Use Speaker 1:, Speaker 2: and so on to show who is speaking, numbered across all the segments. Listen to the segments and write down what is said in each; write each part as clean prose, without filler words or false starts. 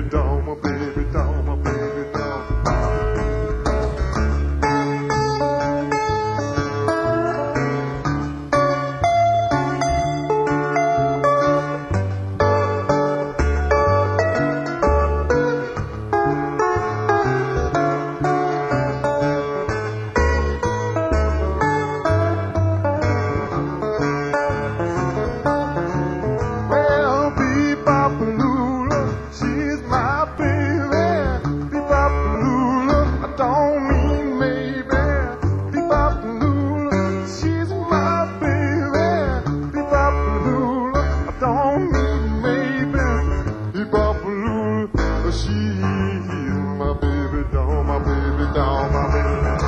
Speaker 1: doll, my baby doll, my baby doll. Well, Bebop-a-lula, she's my baby. Bebop-a-lula, I don't mean maybe. Bebop-a-lula, she's my baby. Bebop-a-lula, I don't mean maybe. Bebop-a-lula, she's my baby doll, my baby doll, my baby doll.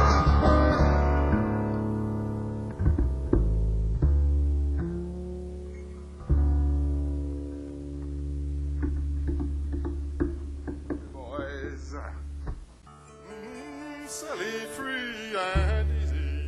Speaker 1: Boys, silly, free, and easy.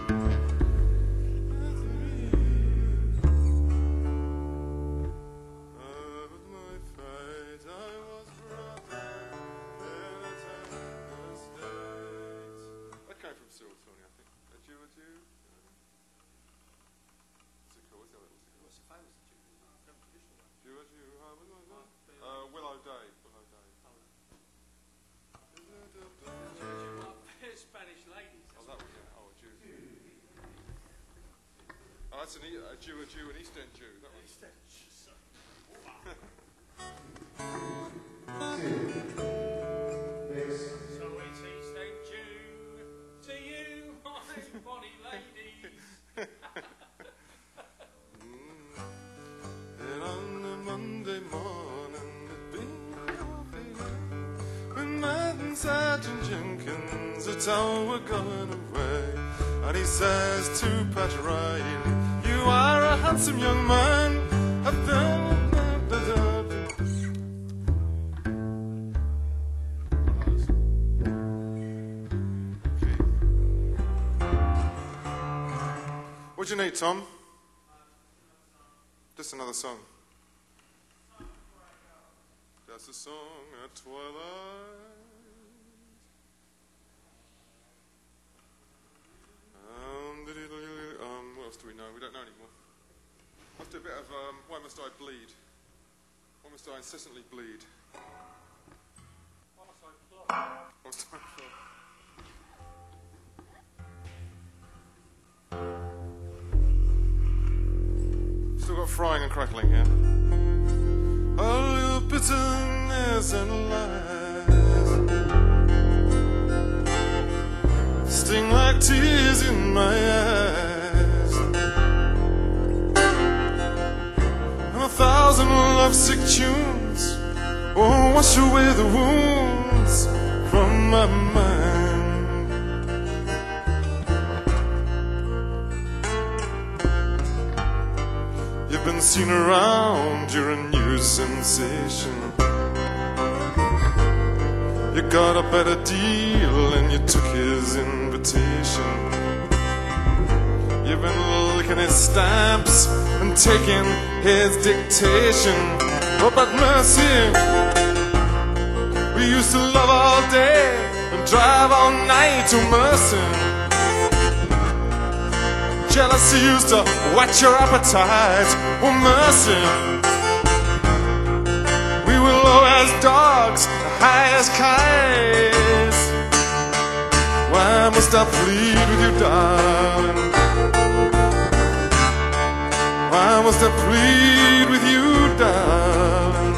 Speaker 1: With my fate, I was brought in a tender state. That came from Cyril Tony, I think. A Jew, a Jew. What's it called? What's the famous Jew? Jew, a Jew. Willow Day. Willow Day.
Speaker 2: Spanish ladies.
Speaker 1: Oh, that one, yeah. Oh, a Jew. Oh, that's a Jew, an East End Jew. That one.
Speaker 2: So it's East End Jew to you, my bonny ladies.
Speaker 1: And on a Monday morning, it'd be when Matt and Sergeant Jenkins are told we're going away. And he says to Pat Riley, you are a handsome young man. What do you need, Tom? Just another song. Just a song at twilight. What else do we know? We don't know anymore. Let's do a bit of Why Must I Bleed? Why must I incessantly bleed?
Speaker 2: Why must I plot?
Speaker 1: Why must I plot? Still got frying and crackling here. All your bitterness and lies sting like tears in my eyes, and 1,000 lovesick tunes won't wash away the wounds from my mind. You've been seen around, you're a new sensation. You got a better deal and you took his invitation. You've been licking his stamps and taking his dictation. Oh, but mercy, we used to love all day and drive all night to mercy. Jealousy used to whet your appetite. Oh, mercy, we were low as dogs, high as kites. Why must I plead with you, darling? Why must I plead with you, darling?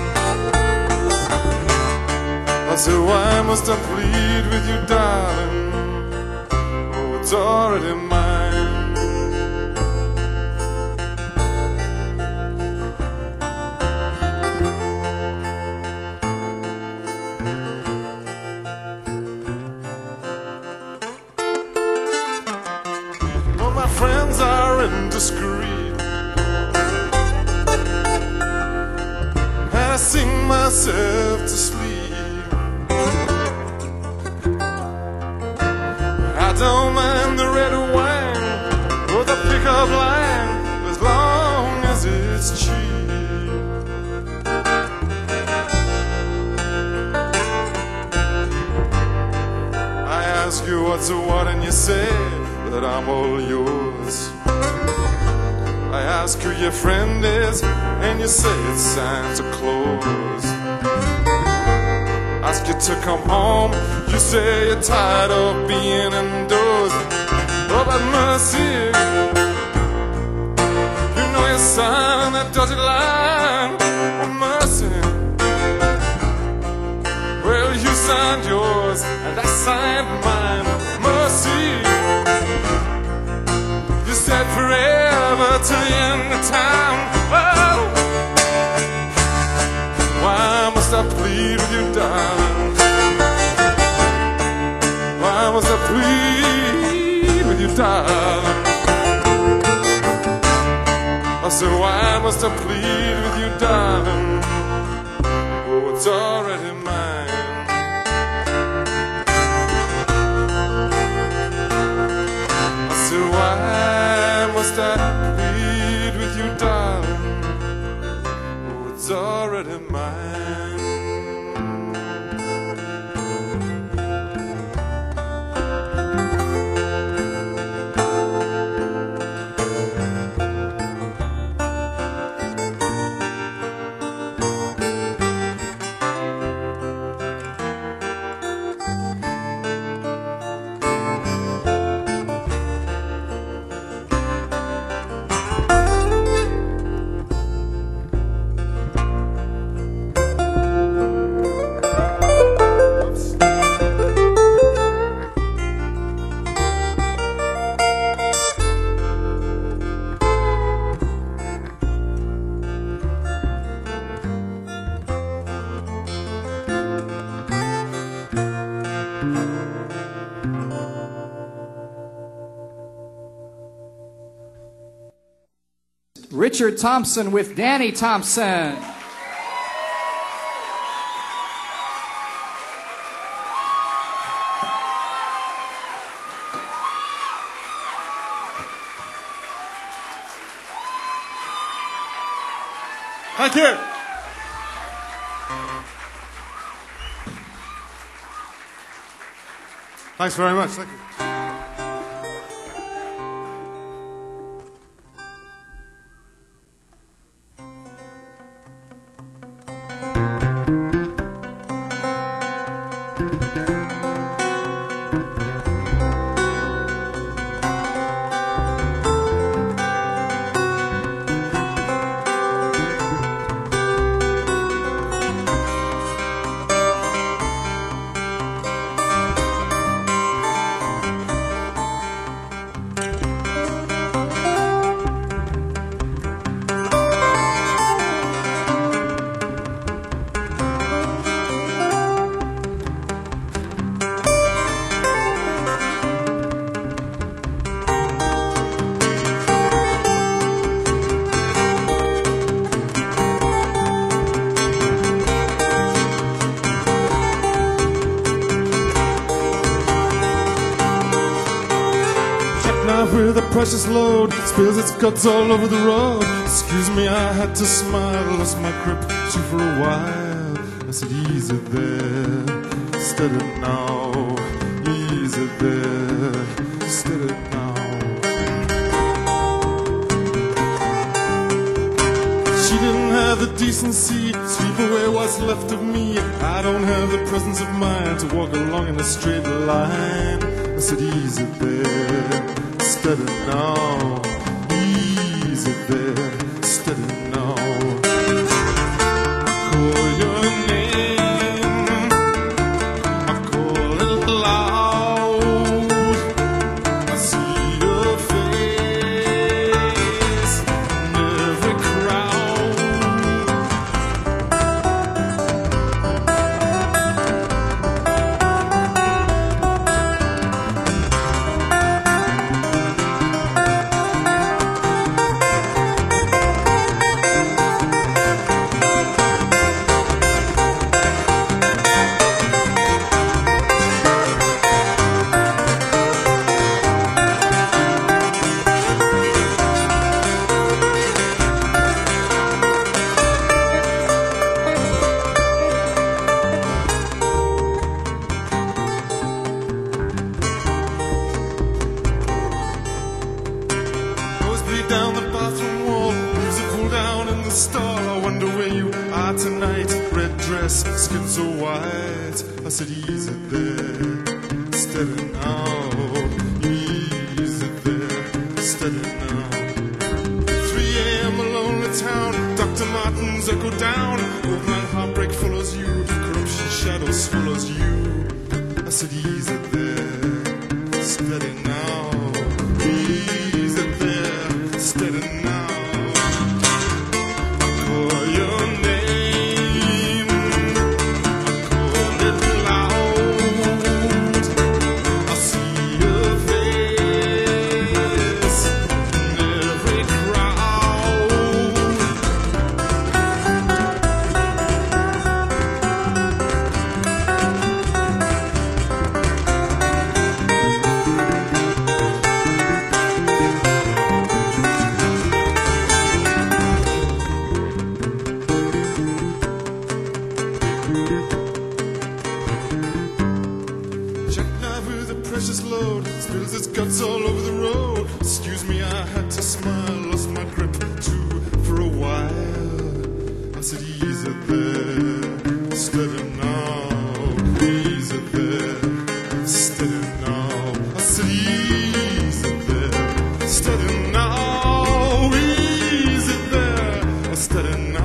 Speaker 1: I said, why must I plead with you, darling? Oh, it's already mine. Friends are indiscreet, and I sing myself to sleep. I don't mind the red wine or the pickup line as long as it's cheap. what's what, and you say that I'm all yours. I ask who your friend is, and you say it's Santa Claus. Ask you to come home, you say you're tired of being indoors. Oh, but mercy, you know you signed that dotted line. Oh, mercy, well, you signed yours, and I signed mine. Mercy, you said forever till the end of time. Oh, why must I plead with you, darling? Why must I plead with you, darling? I said, why must I plead with you, darling? Oh, it's already mine. I said, why must I plead with you, darling? Oh, it's already mine.
Speaker 3: Richard Thompson with Danny Thompson.
Speaker 1: Thank you. Thanks very much. Thank you. With a precious load, spills its guts all over the road. Excuse me, I had to smile, lost my grip too for a while. I said, easy there, steady now. Easy there, steady now. She didn't have the decency to sweep away what's left of me. I don't have the presence of mind to walk along in a straight line. I said, easy there, steady now, easy there, steady now. I call your name, I call it loud. I see your face in every crowd. dress, skin so white. I said, easy there, steady now. Easy there, steady now. 3 a.m. a lonely town, Dr. Martens echo down. Old man heartbreak follows you, corruption shadow swallows you. I said, easy there, steady now. Easy there, steady now. I call your name, I call it loud. I see your face in every crowd. Jackknife with a precious load, spills its guts all over the road. Excuse me, I had to smile, lost my grip too for a while. I said, easy there, steady now. Easy there, steady now. I said, easy there, steady now. Easy there, steady now.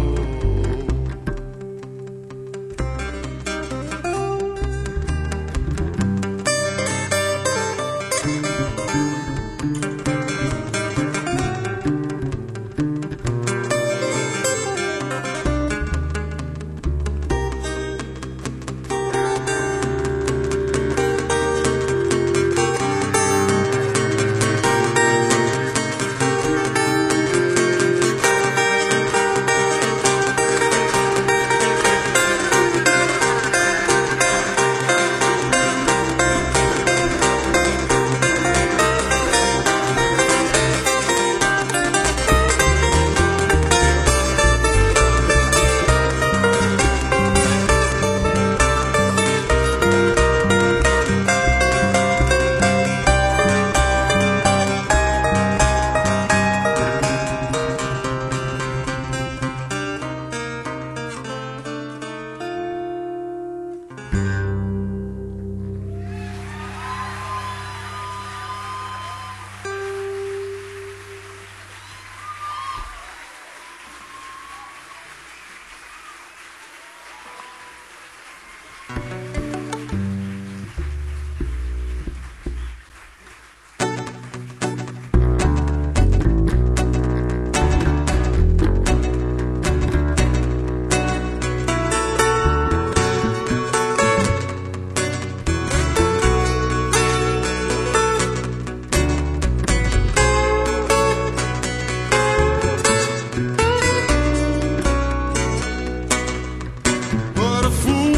Speaker 1: What a fool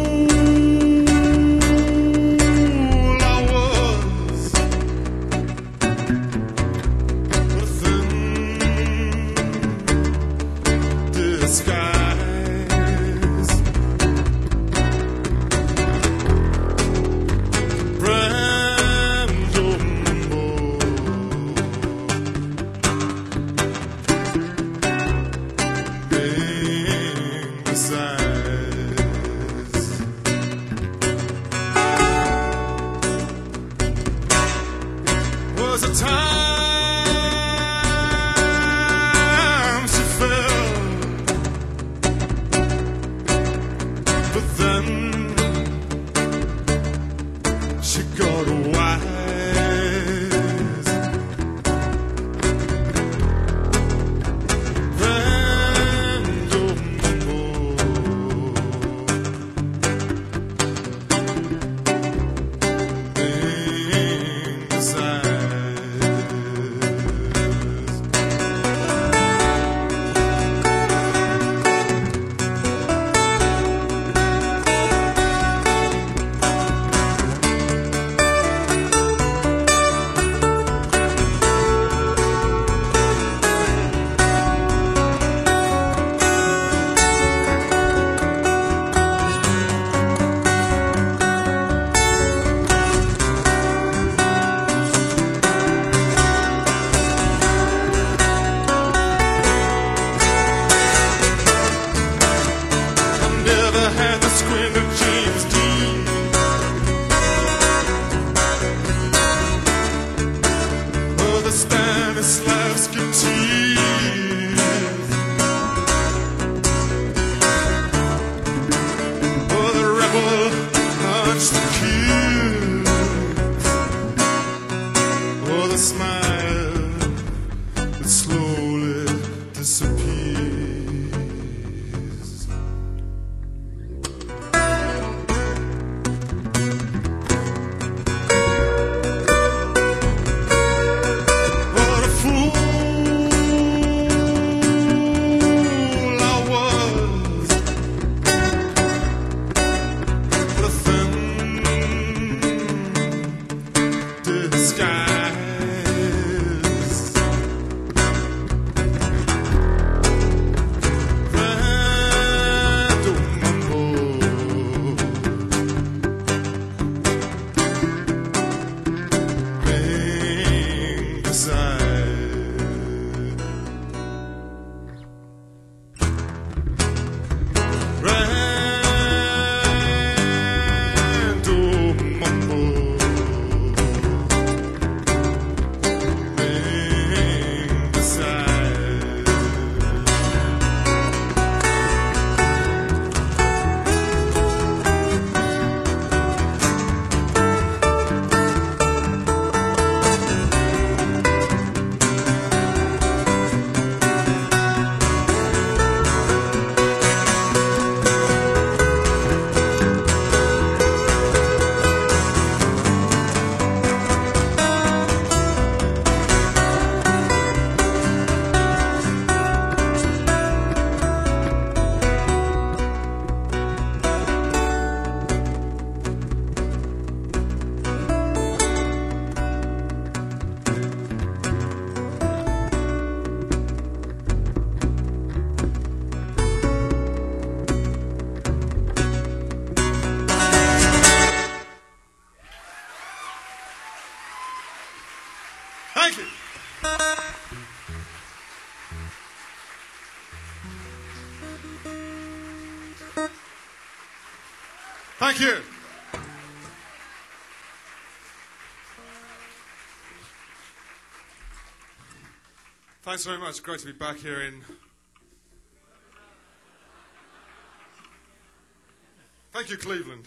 Speaker 1: I was. What a thin disguise. Brando being besides. Was a time she fell, but then she got wise. Random being besides. Thank you. Thank you. Thanks very much. Great to be back here in... Thank you, Cleveland.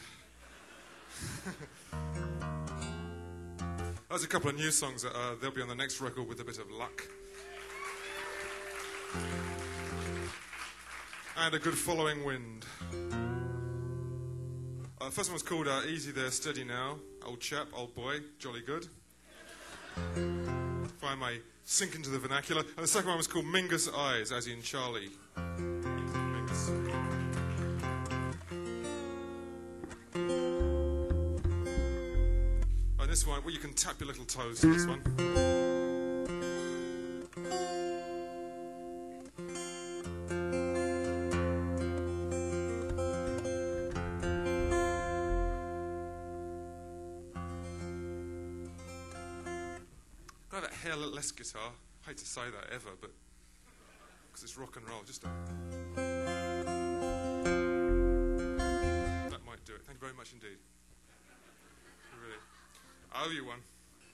Speaker 1: There's a couple of new songs that they'll be on the next record with a bit of luck. And a good following wind. First one was called Easy There, Steady Now. Old chap, old boy, jolly good. If I may sink into the vernacular. And the second one was called Mingus Eyes, as in Charlie. Mingus. And this one, well, you can tap your little toes to this one. Got that hairless guitar. I hate to say that ever, but because it's rock and roll, just that might do it. Thank you very much indeed. Really, I owe you one.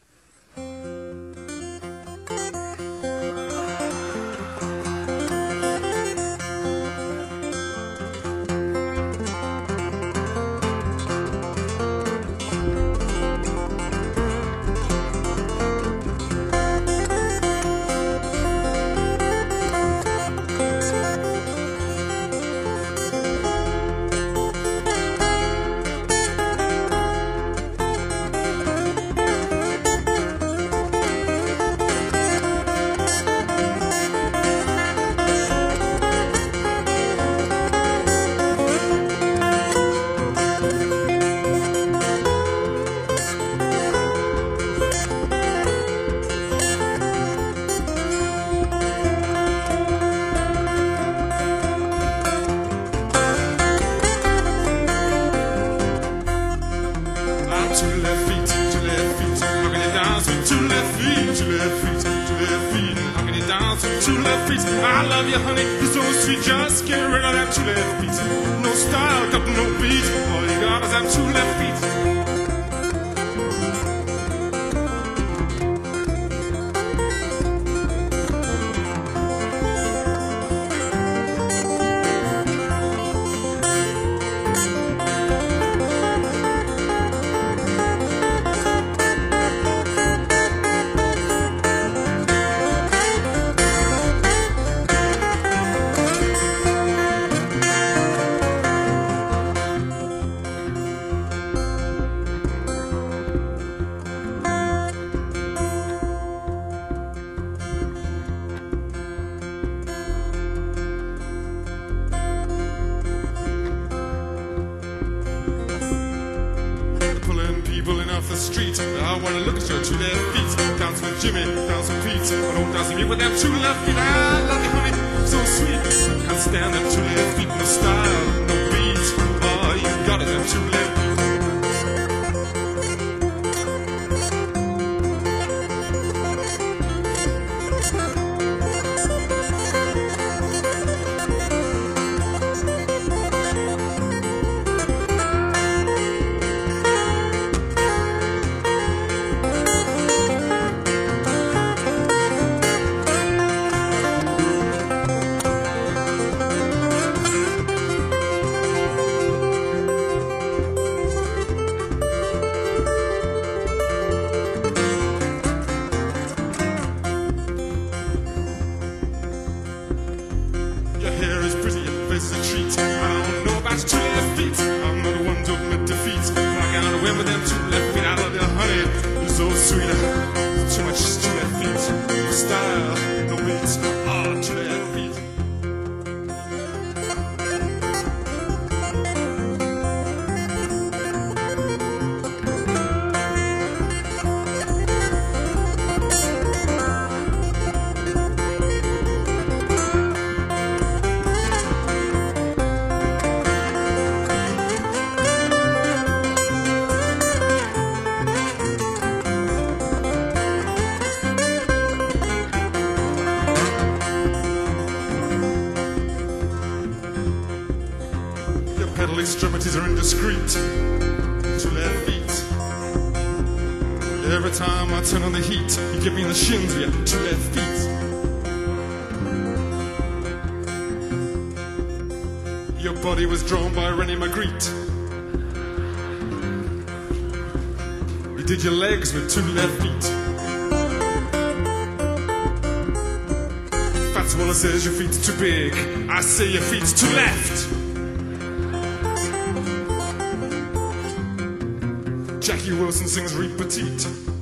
Speaker 1: I love you, honey, you're so sweet. Just get rid of that two left feet. No style, got no beat. All you got is them two left feet. Street. I wanna look at your two left feet. Dance with Jimmy, dance with Pete. But don't dance with me with them two left feet. I love you, honey, so sweet. Can't stand them two left feet. No style, no beat. Oh, you got it, them two left feet. extremities are indiscreet. Two left feet. Every time I turn on the heat, you give me the shins with your two left feet. Your body was drawn by René Magritte. You did your legs with two left feet. Fats Waller says your feet's too big. I say your feet's too left. Jackie Wilson sings Reed Petite.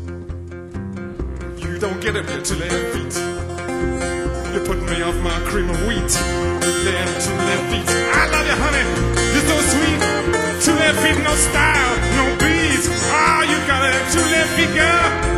Speaker 1: You don't get it with your two left feet. You're putting me off my cream of wheat. Laying two left feet. I love you, honey. You're so sweet. Two left feet, no style, no beats. Ah, you got it, two left feet, girl.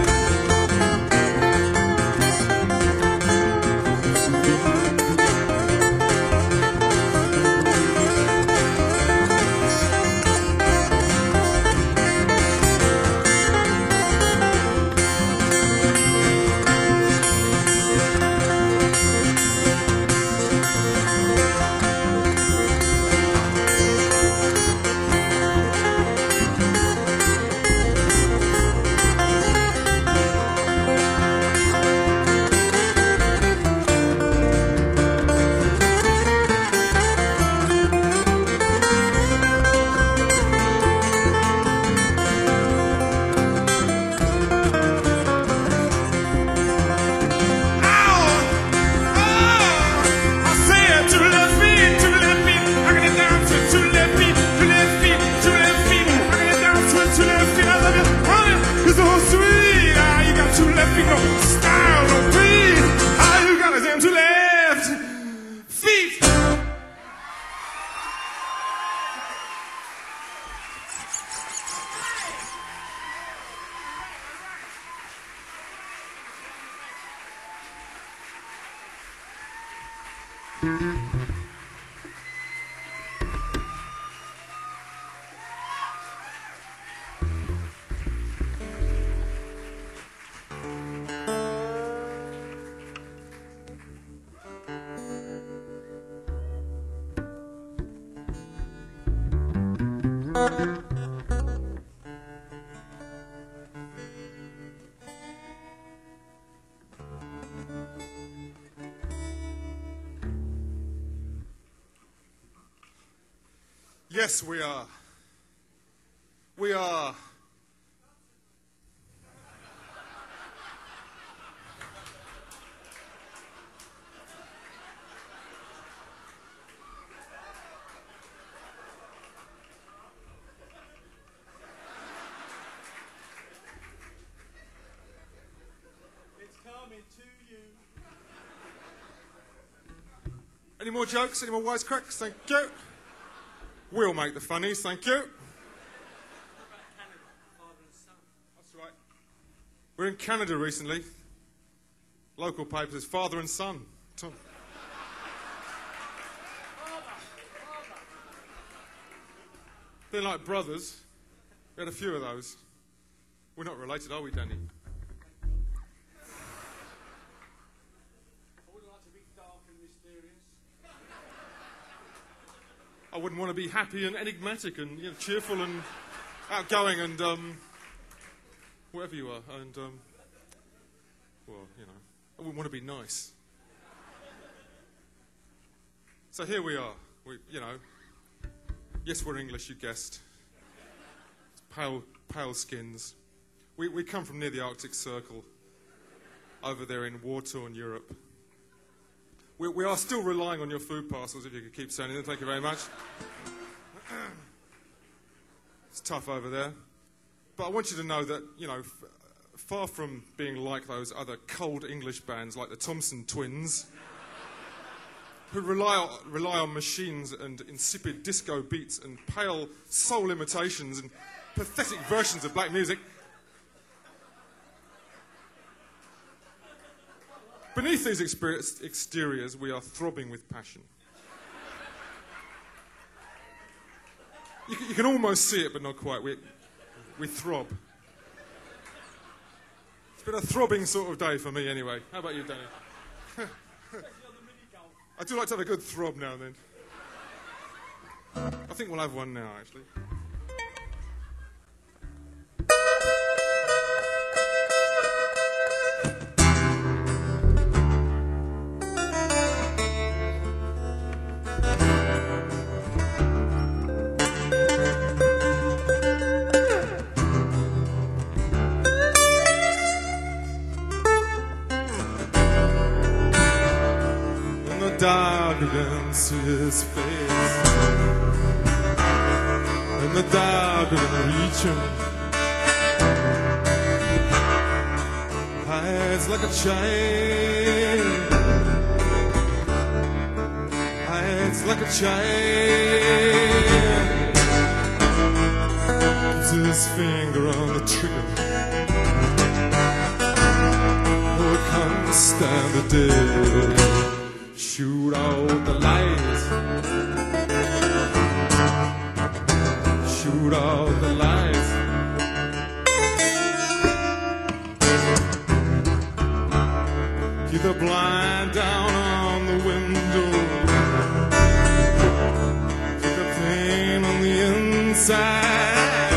Speaker 1: Yes, we are. We are.
Speaker 2: It's coming to you.
Speaker 1: Any more jokes? Any more wisecracks? Thank you. We'll make the funnies, thank you. That's right. We're in Canada recently. Local papers is father and son. Tom. They're like brothers. We had a few of those. We're not related, are we, Danny?
Speaker 2: I wouldn't like to be dark and mysterious.
Speaker 1: I wouldn't want to be happy and enigmatic and cheerful and outgoing and whatever you are. And, well, I wouldn't want to be nice. So here we are. Yes, we're English, you guessed. Pale skins. We come from near the Arctic Circle, over there in war-torn Europe. We are still relying on your food parcels, if you could keep sending them. Thank you very much. It's tough over there. But I want you to know that, far from being like those other cold English bands like the Thompson Twins, who rely on machines and insipid disco beats and pale soul imitations and pathetic versions of black music, beneath these exteriors, we are throbbing with passion. You can almost see it, but not quite. We throb. It's been a throbbing sort of day for me, anyway. How about you, Danny? I do like to have a good throb now and then. I think we'll have one now, actually. Dark against his face, in the dark region, hides like a child, hides like a child, puts his finger on the trigger. Oh, I can't stand the day. Shoot out the lights. Shoot out the lights. Keep the blind down on the window. Keep the pain on the inside.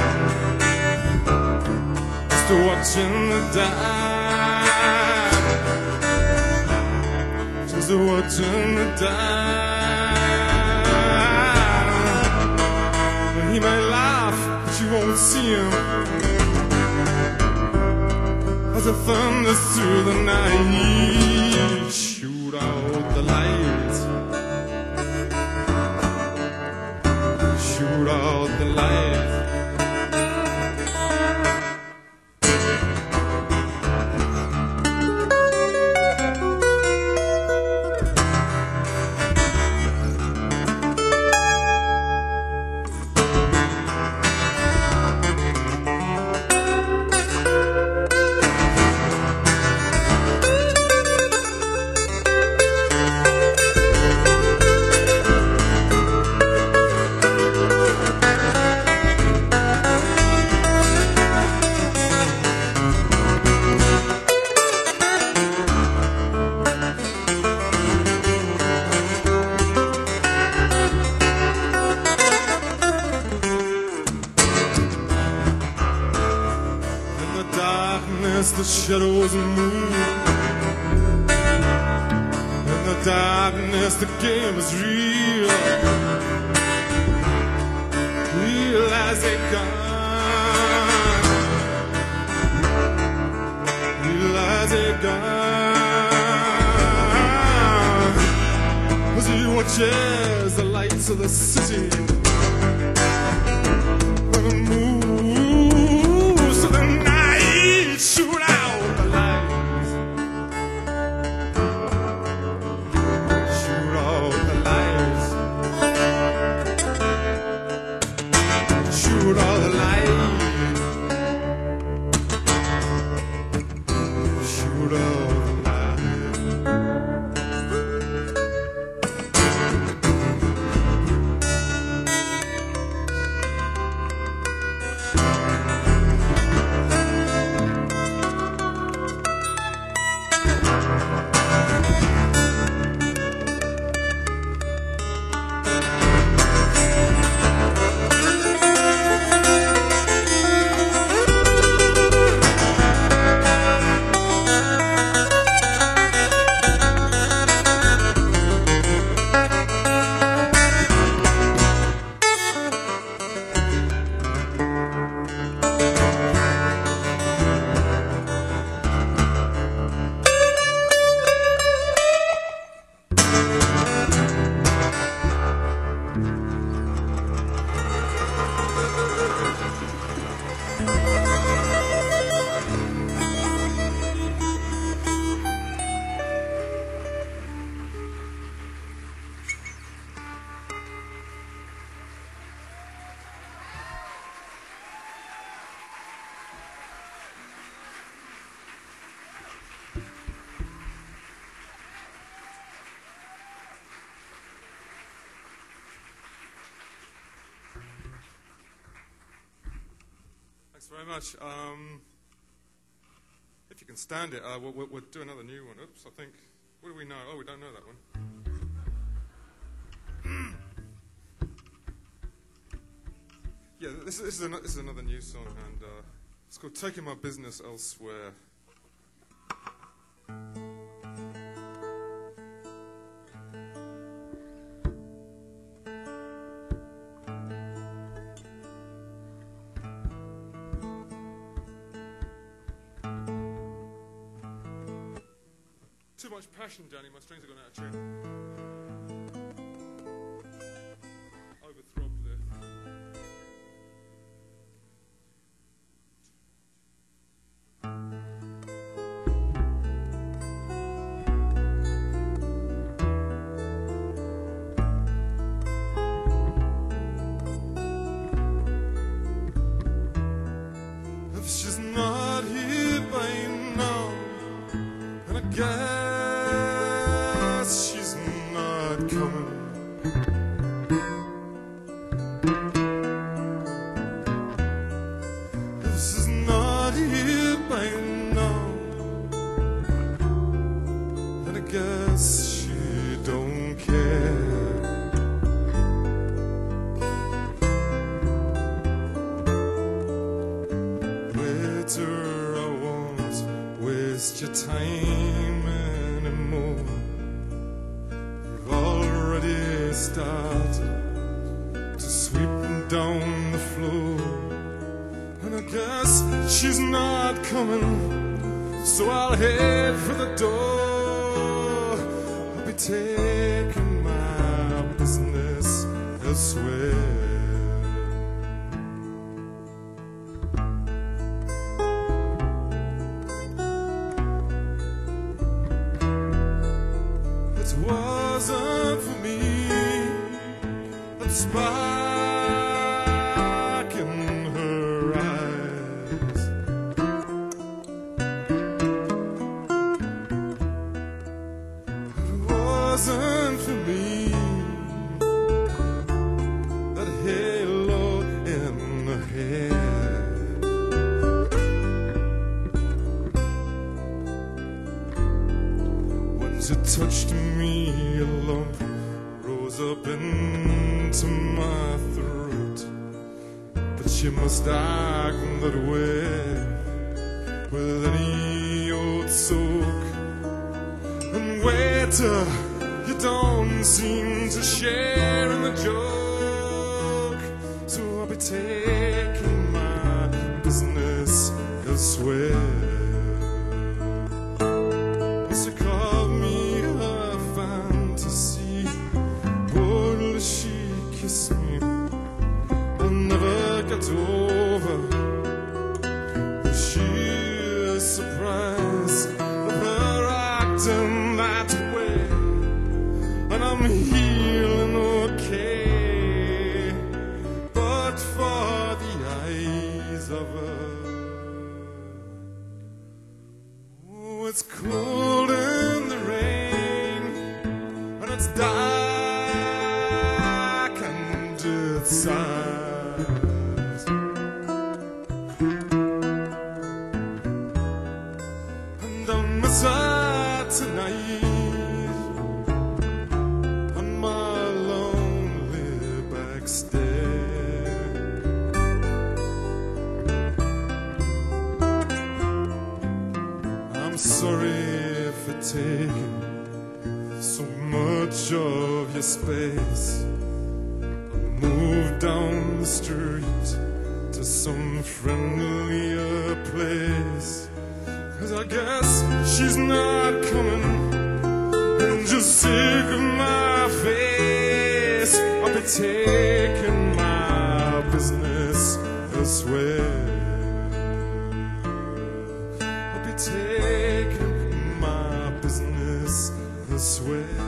Speaker 1: Still watching the dark. Watching the time. He may laugh, but you won't see him. As it thunders through the night, shoot out the lights. Shoot out the lights. The shadows move. In the darkness, the game is real. Real as a gun. Real as a gun. As he watches the lights of the city. When it moves to the night. Shoot out the lights. Shoot out the lights. Shoot out the lights. Shoot out the lights. Very much. If you can stand it, we'll do another new one. Oops, I think. What do we know? Oh, we don't know that one. Yeah, this is another new song, and it's called Taking My Business Elsewhere. Too much passion, Danny. My strings are going out of tune. Overthrobbed there. If she's not here by now, and I guess she's not coming. If she's not here by now, and I guess she don't care. Waiter, I won't waste your time anymore. You've already started to sweep down the floor, and I guess she's not coming, so I'll head for the door. I'll be taking my business elsewhere. It wasn't for me, the spark in her eyes. It wasn't for me, that halo in her hair. When she touched me, a lump rose up into my throat. But she must act that way with any old soak. And waiter, you don't seem to share in the joke, so I'll be taking my business elsewhere. She called me her fantasy. Oh, she kissed me. I never got over the sheer surprise of her acting that way. And I'm healing okay, but for the eyes of her. Oh, it's cold in the rain, and it's dark and it's sighs. And I miss her tonight on my lonely back stair. I'm sorry for taking so much of your space. I'll move down the street to some friendlier place, 'cause I guess she's not coming, and just sick of my face, I'll be taking my business elsewhere. I'll be taking my business elsewhere.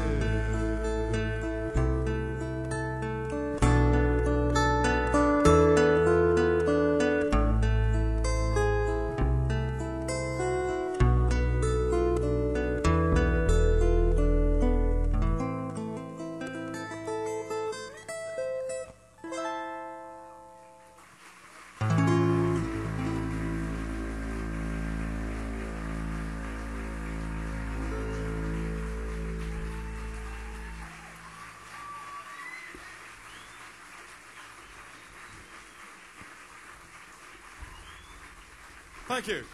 Speaker 1: Thank you.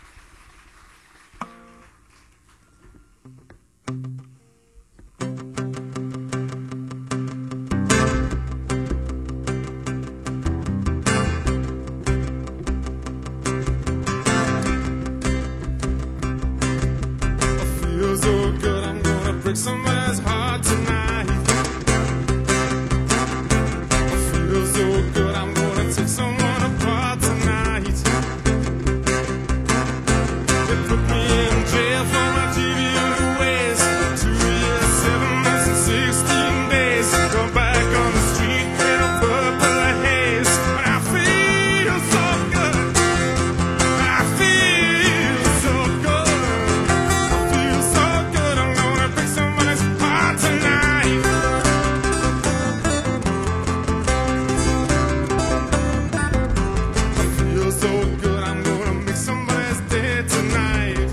Speaker 4: Somebody's heart tonight. I feel so good, I'm gonna take someone apart tonight. They put me in jail for my deviant ways. 2 years, 7 months, and 16 days. Go back on the street in a purple haze. And I feel so good. I feel so good. I feel so good, I'm gonna break somebody's heart tonight. I feel so good, I'm gonna make somebody's day tonight.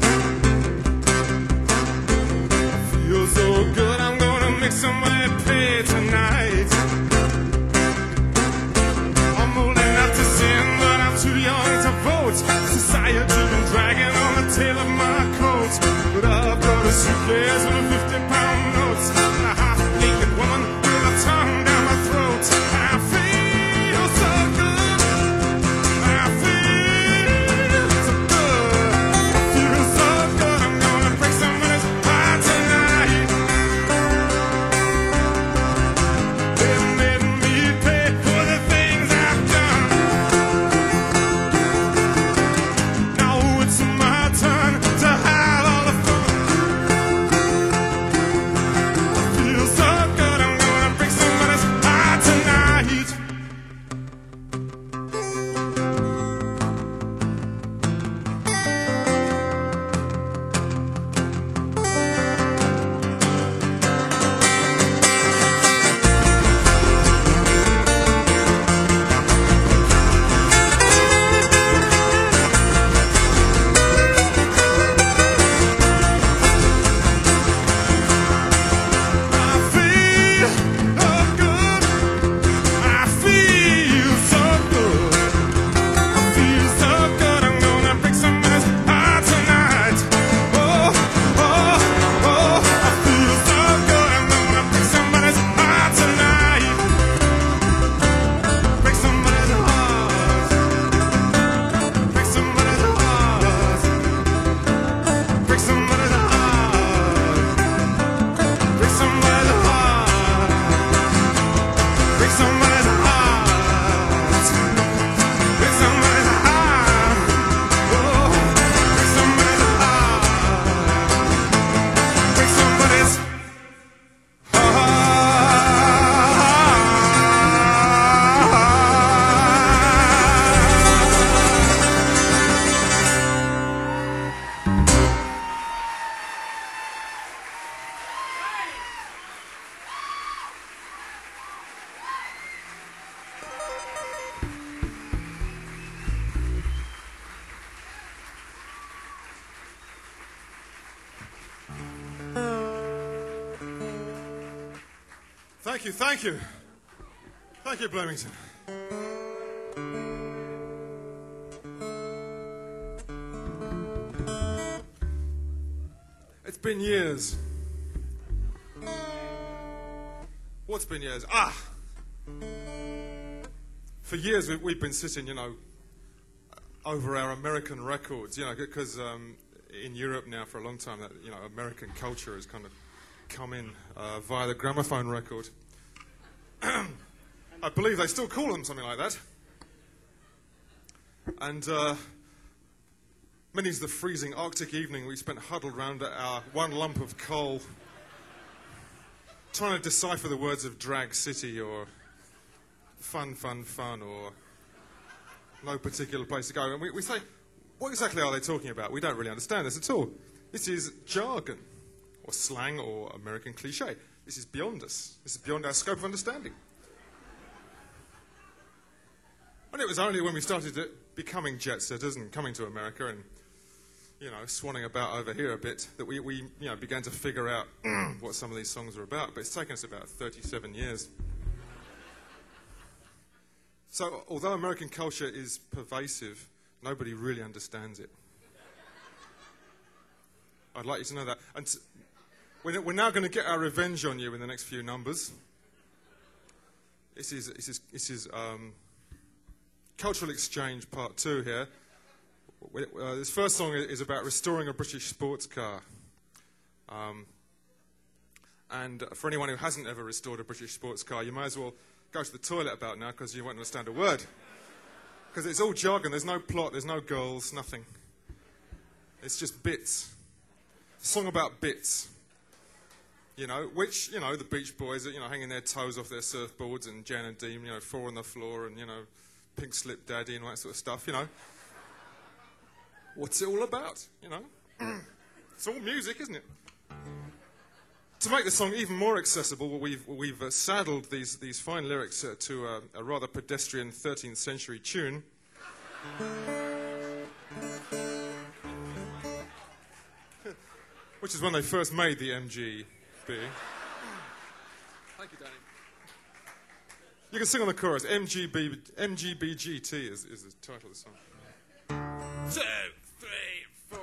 Speaker 4: I feel so good, I'm gonna make somebody pay tonight. I'm old enough to sin, but I'm too young to vote. Society been dragging on the tail of my coat. But I've got a suitcase with a 50-pound note and a half-naked woman with a tongue down my throat. And I feel so good. I feel so good. I feel so good. I'm gonna break somebody's heart tonight. They made me pay for the things I've done. Now it's my turn to have all the fun. I feel so good, I'm gonna break somebody's heart tonight. I feel so good. I feel so good, I'm gonna break somebody's heart tonight. Oh, oh, oh, I feel so good, I'm gonna break somebody's heart tonight. Break somebody's heart. Break somebody's heart. Break somebody's heart. Break somebody's heart. Break somebody's heart. Break somebody's heart. Oh, break somebody's heart. Break somebody's
Speaker 1: Thank you, thank you. Thank you, Bloomington. It's been years. What's been years? For years we've been sitting, over our American records, because in Europe now for a long time that, American culture has kind of come in via the gramophone record. I believe they still call them something like that. And many's the freezing Arctic evening we spent huddled round our one lump of coal, trying to decipher the words of Drag City or Fun, Fun, Fun or No Particular Place to Go. And we say, what exactly are they talking about? We don't really understand this at all. This is jargon, or slang, or American cliche. This is beyond us. This is beyond our scope of understanding. And it was only when we started becoming jet setters and coming to America and, swanning about over here a bit that we began to figure out what some of these songs are about. But it's taken us about 37 years. So, although American culture is pervasive, Nobody really understands it. I'd like you to know that. And we're now going to get our revenge on you in the next few numbers. This is Cultural Exchange Part 2 here. This first song is about restoring a British sports car. And for anyone who hasn't ever restored a British sports car, you might as well go to the toilet about now, because you won't understand a word. Because it's all jargon, there's no plot, there's no goals, nothing. It's just bits. A song about bits. You know, which, you know, the Beach Boys are, you know, hanging their toes off their surfboards, and Jan and Dean, you know, Four on the Floor, and, you know, Pink Slip Daddy and all that sort of stuff, you know. What's it all about, you know? It's all music, isn't it? To make the song even more accessible, we've saddled these fine lyrics to a rather pedestrian 13th century tune. Which is when they first made the MGB. Thank you, Danny. You can sing on the chorus. MGBGT is the title of the song. 2, 3, 4.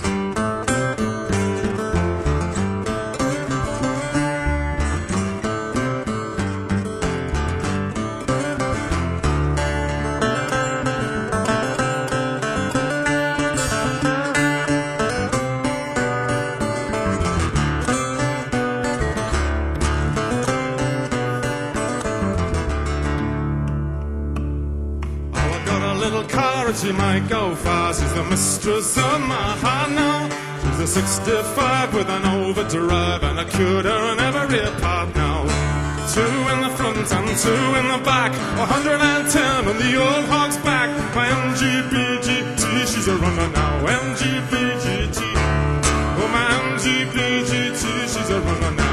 Speaker 1: She might go far, she's the mistress of my heart now. She's a 65 with an overdrive and a cuter in every part now. 2 in the front and 2 in the back, 110 on the old hog's back. My MGBGT, she's a runner now. MGBGT, oh my MGBGT, she's a runner now.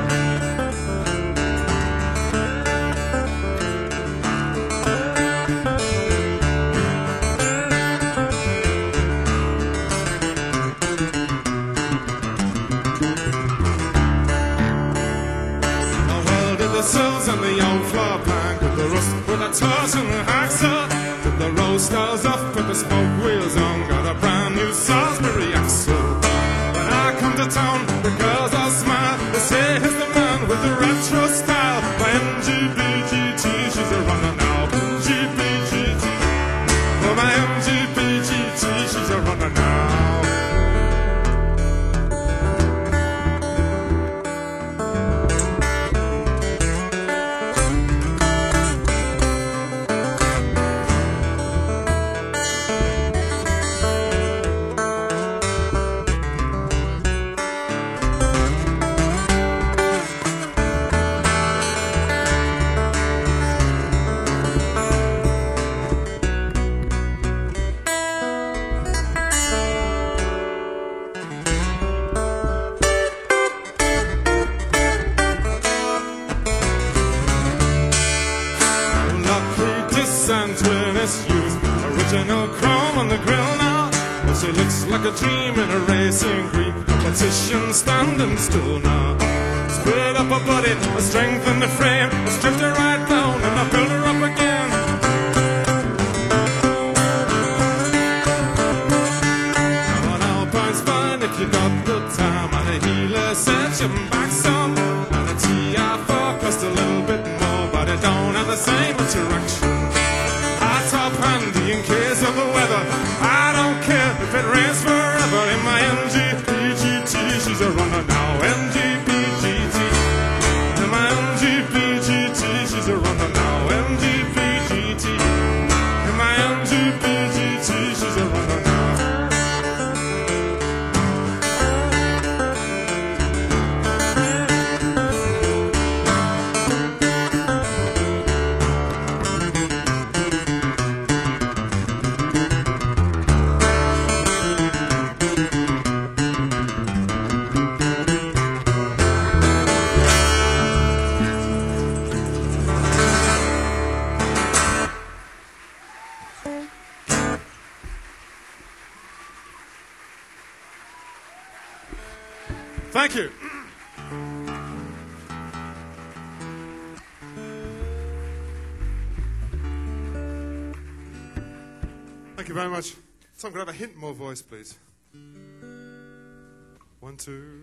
Speaker 1: Sills and the old floor plan, cut the rust with a torch and the hacksaw. Put the roasters off, put the smoke wheels on, got a brand new Salisbury axle. When I come to town, the girls all smile. They say he's the man with the retro style. My MGBGT, she's a runner now. MGBGT, oh my MGBGT, she's a runner now. Original chrome on the grill now, but she looks like a dream in a racing green. Competition standing still now. Split up her body, I strengthen the frame, I stripped her right down and I built her up again. Now an Alpine's fine if you got the time, and a healer sets you back some, and a TR4 costs a little bit more, but it don't have the same interaction. Top handy in case of the weather. I don't care if it rains forever. In my MGBGT, she's a runner now. MGBGT, in my MGBGT, she's a runner now. MGBGT, in my MGBGT, she's a runner now. Thank you. Thank Thank you very much. Tom, could I have a hint more voice, please? 1, 2.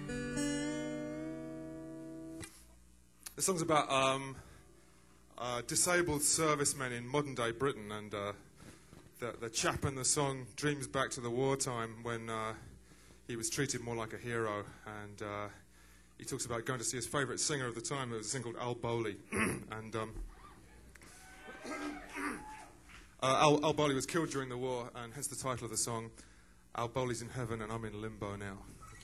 Speaker 1: This song's about disabled servicemen in modern-day Britain, and the chap in the song dreams back to the wartime when he was treated more like a hero, and he talks about going to see his favourite singer of the time. It was a singer called Al Bowley, and Al Bowley was killed during the war, and hence the title of the song, Al Bowley's in heaven and I'm in limbo now.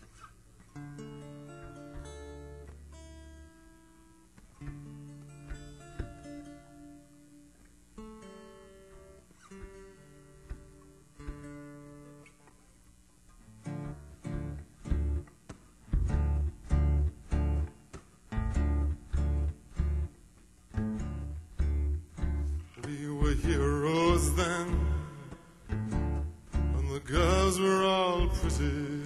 Speaker 1: We were heroes then, and the girls were all pretty,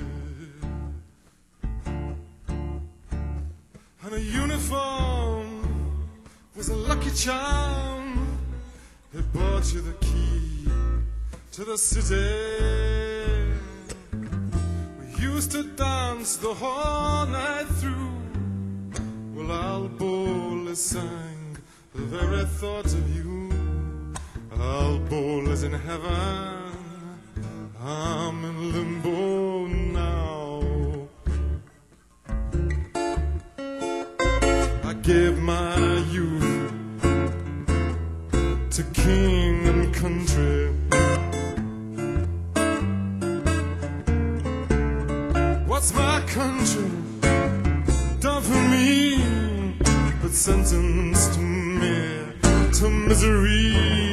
Speaker 1: and a uniform was a lucky charm. It brought you the key to the city. We used to dance the whole night through, while Al Bowley sang the very thought of you. Al Bowley's in heaven, I'm in limbo now. I gave my youth to king and country. What's my country done for me but sentenced me to misery?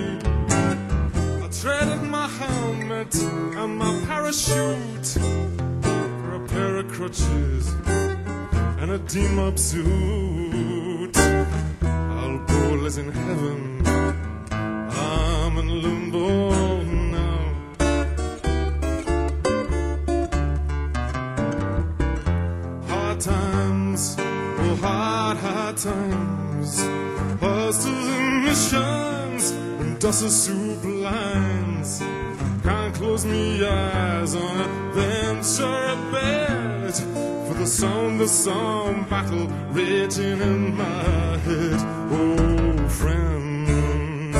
Speaker 1: I traded my helmet and my parachute for a pair of crutches and a team-up suit. Al Bowley's in heaven, I'm in limbo now. Hard times, oh hard times, hostels and missions and dust of soup lines. Can't close me eyes on a venture bed for the sound of some battle raging in my head. Oh, friends,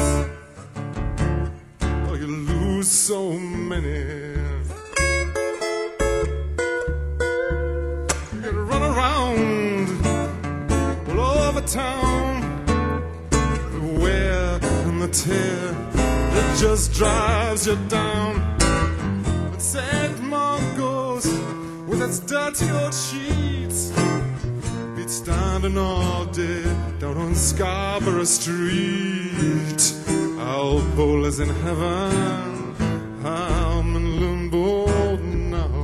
Speaker 1: oh, you lose so many. You gotta run around all over town, the wear and the tear, it just drives you down. But St. Mungo's with its dirty old sheets beats standing all day down on Scarborough Street. Al Bowley's in heaven, I'm in limbo now.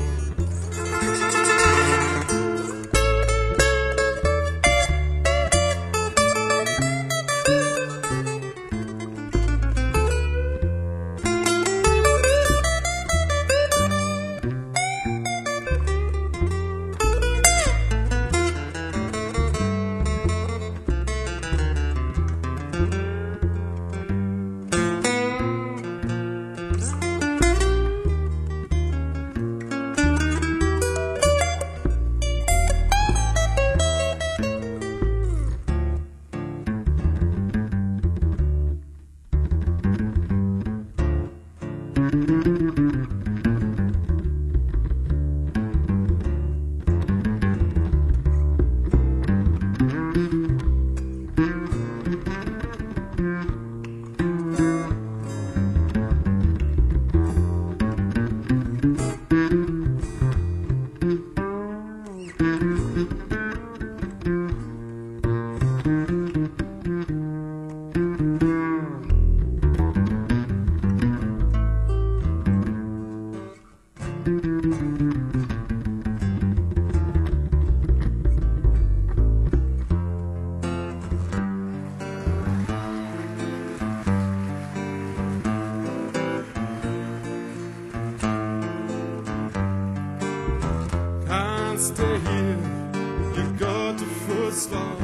Speaker 1: Stay here, you got to first love.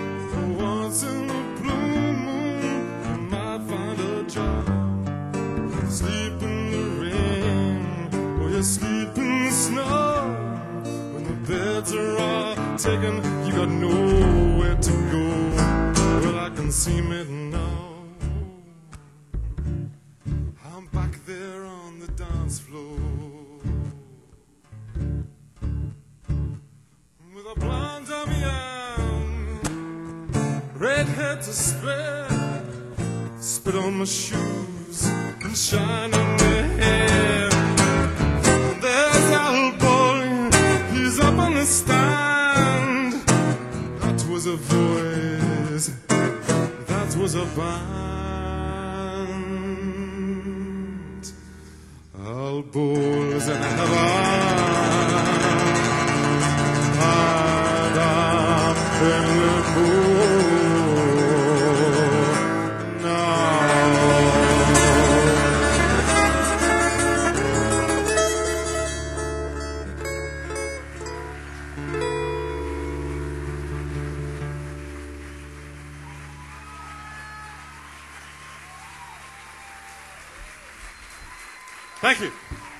Speaker 1: For once in the blue moon, you might find a job. taken, you got nowhere to go. Well, I can see it now. I'm back there on the dance floor with a blonde Damian, red head to spare, spit on my shoes and shine on my hair. There's our boy, he's up on the stand. That was a voice, that was a band. All boys in heaven, Adam in the moon now. Thank you.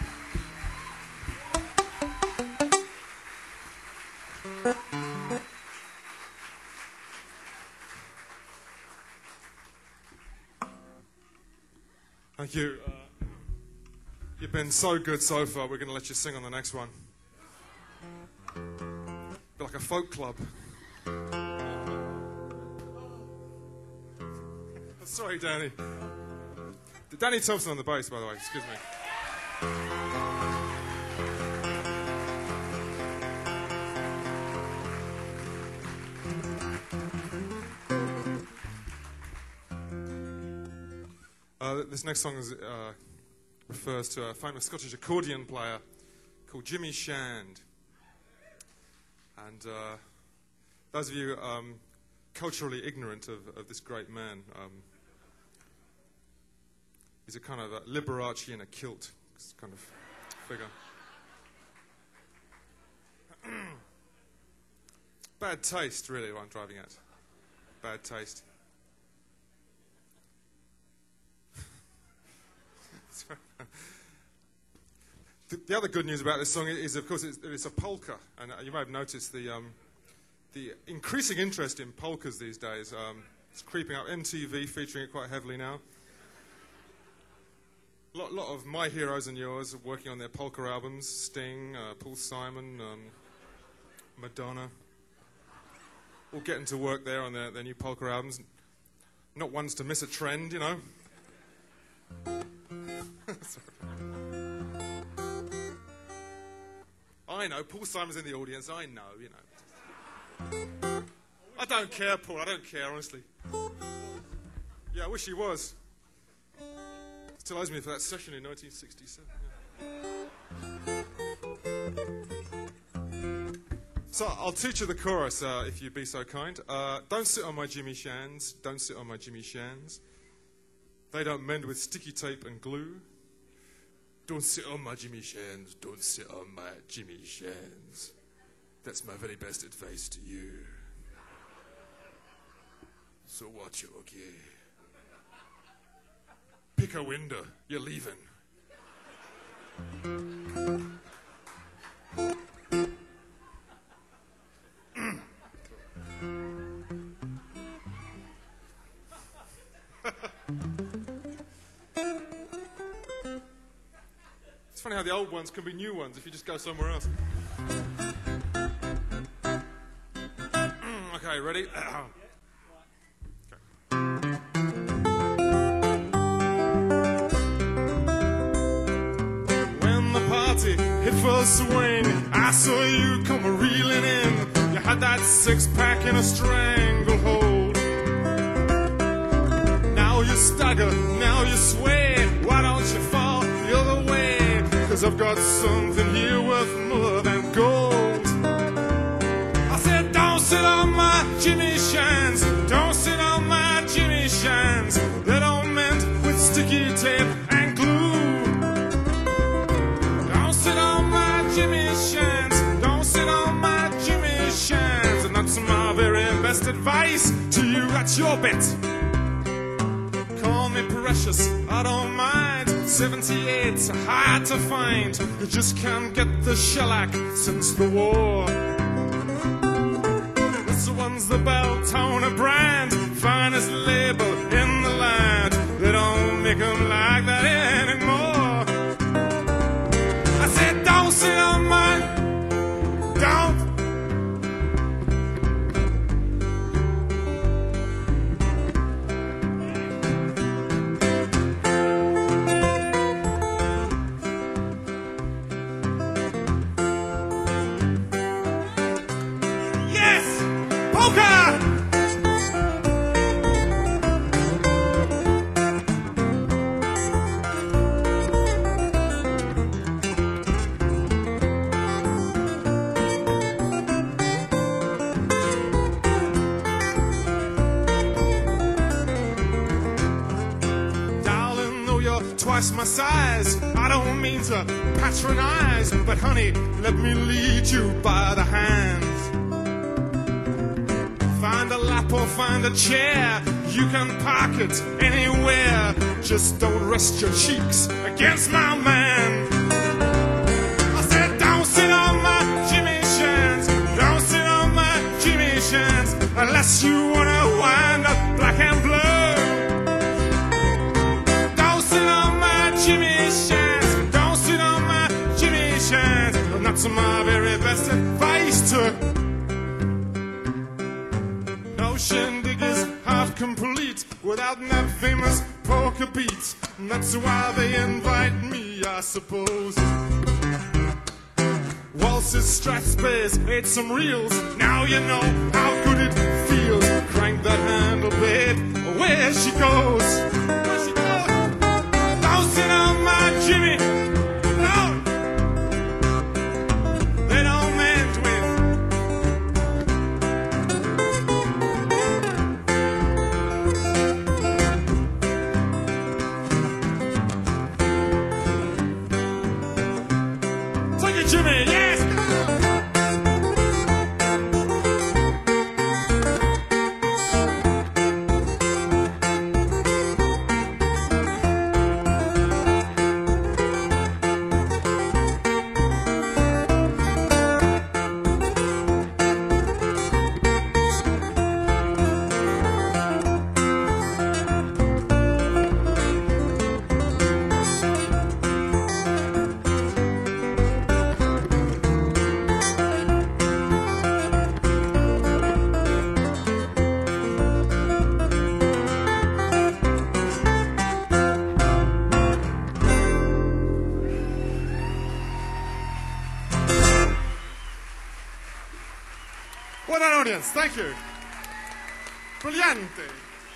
Speaker 1: Thank you. You've been so good so far. We're going to let you sing on the next one. Be like a folk club. Sorry, Danny. Danny Thompson on the bass, by the way. Excuse me. This next song refers to a famous Scottish accordion player called Jimmy Shand. And those of you culturally ignorant of this great man, he's a kind of a Liberace in a kilt kind of figure. Bad taste, really, what I'm driving at. Bad taste. The other good news about this song is, of course, it's a polka, and you may have noticed the increasing interest in polkas these days. It's creeping up. MTV featuring it quite heavily now. A lot of my heroes and yours are working on their polka albums. Sting, Paul Simon, Madonna, all getting to work there on their new polka albums. Not ones to miss a trend, you know. I know, Paul Simon's in the audience, I know, you know. I don't care, Paul, I don't care, honestly. Yeah, I wish he was. Still owes me for that session in 1967. Yeah. So, I'll teach you the chorus, if you'd be so kind. Don't sit on my Jimmy Shans, don't sit on my Jimmy Shans. They don't mend with sticky tape and glue. Don't sit on my Jimmy Shans, don't sit on my Jimmy Shans. That's my very best advice to you. So watch your gear. Pick a window, you're leaving. It's funny how the old ones can be new ones if you just go somewhere else. Okay, ready? When the party hit full swing, I saw you come reeling in. You had that six-pack in a stranglehold. Now you stagger, now you sway. Why don't you fall the other way? 'Cause I've got something here worth more than gold. I said, don't sit on my Jimmy Shans, don't sit on my Jimmy Shans. They don't mend with sticky tape and glue. Don't sit on my Jimmy Shans, don't sit on my Jimmy Shans. And that's my very best advice to you, that's your bet. Call me precious, I don't mind. 78's hard to find. You just can't get the shellac since the war.
Speaker 4: the Beltona brand, finest label in the land. They don't make them like that anymore. I said, don't sit on my, don't. Yes, polka. Twice my size, I don't mean to patronize, but honey, let me lead you by the hand. Find a lap or find a chair, you can park it anywhere. Just don't rest your cheeks against my man. I said, don't sit on my Jimmy Shans, don't sit on my Jimmy Shans, unless you wanna wind up black and blue. Jimmy Shans, don't sit on my Jimmy Shans. Not my very best advice to. No shindig is half complete without that famous polka beat. And that's why they invite me, I suppose. Waltzes, Strathspeys, ate some reels. Now you know how good it feels. Crank that handle, babe, where she goes. Where she goes. Sit on my Jimmy, no, they don't mend with. Take it, Jimmy, yes. What an audience, thank you. Brillante.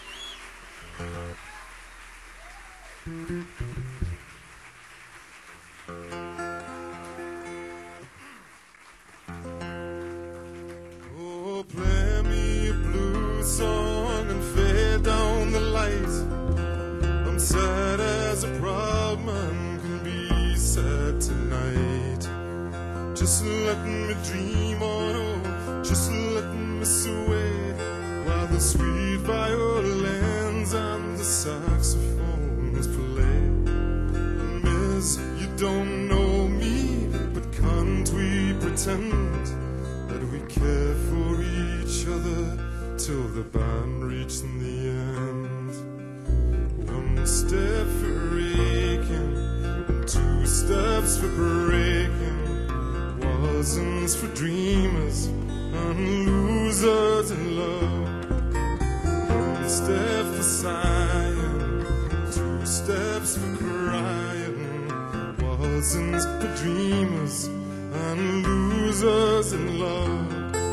Speaker 4: Oh, play me a blues song and fade down the light. I'm sad as a proud man can be sad tonight. Just let me dream on, oh, just let me sway, while the sweet violins and the saxophones play. Miss, you don't know me, but can't we pretend that we care for each other till the band reaches the end? One step for aching and two steps for breaking, wasn't for dreamers and losers in love. One step for sighing, two steps for crying, wasn't for dreamers and losers in love.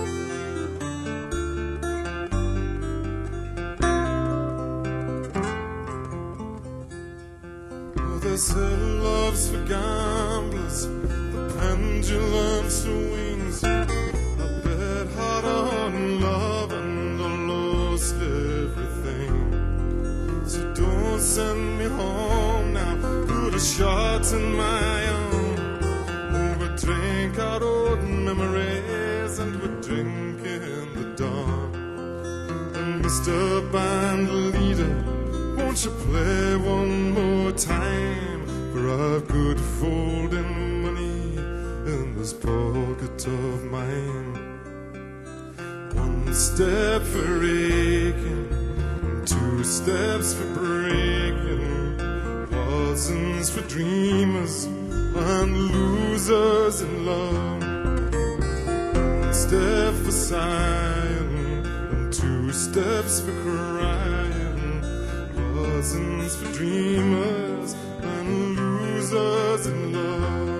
Speaker 4: Oh, they said love's for gamblers, the pendulum swings. I bet hard on love and I lost everything. So don't send me home now, put a shot in my arm. And we'll drink our old memories and we'll drink in the dawn. And Mr. Band Leader, won't you play one more time? For I've good folding money in this pocket of mine. One
Speaker 1: step for aching, 2 steps for breaking, waltzings for dreamers and losers in love. 1 step for sighing and 2 steps for crying, waltzings for dreamers and losers in love.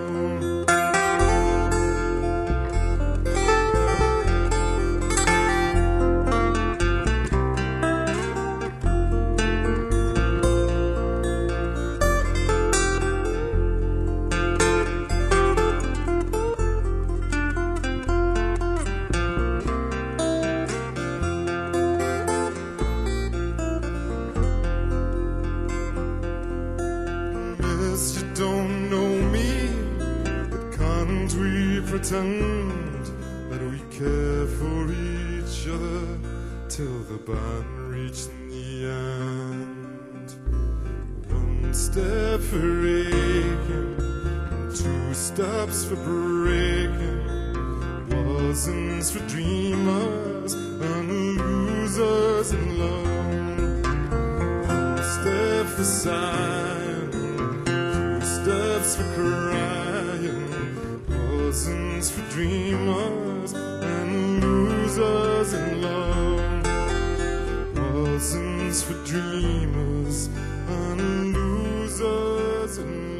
Speaker 1: Pretend that we care for each other till the band reaches the end. 1 step for aching, 2 steps for breaking, wasn't for dreamers and losers in love. 1 step for sighing, 2 steps for crying, wasn't for dreamers and losers in love. Wasn't for dreamers and losers in love.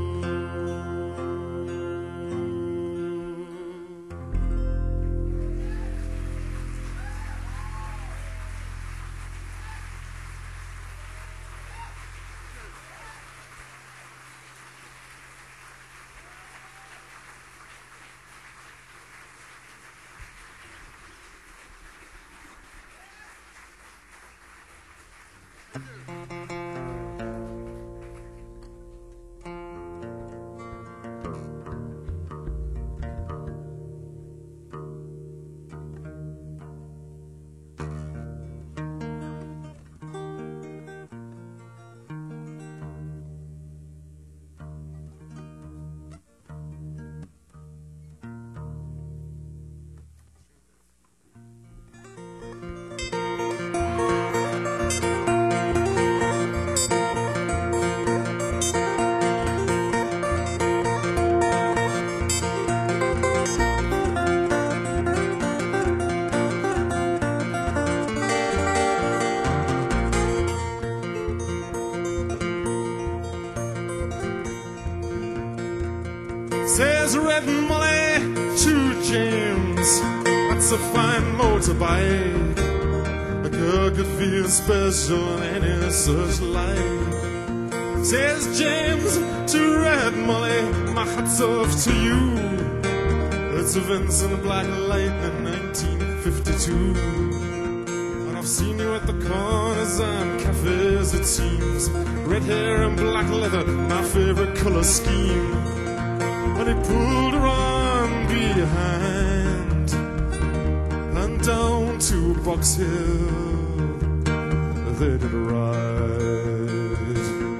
Speaker 1: Says Red Molly to James, that's a fine motorbike. A girl could feel special in any such light. Says James to Red Molly, my hat's off to you. It's a Vincent Black Lightning 1952. And I've seen you at the corners and cafes, it seems. Red hair and black leather, my favorite color scheme. And he pulled her on behind and down to Box Hill they did ride.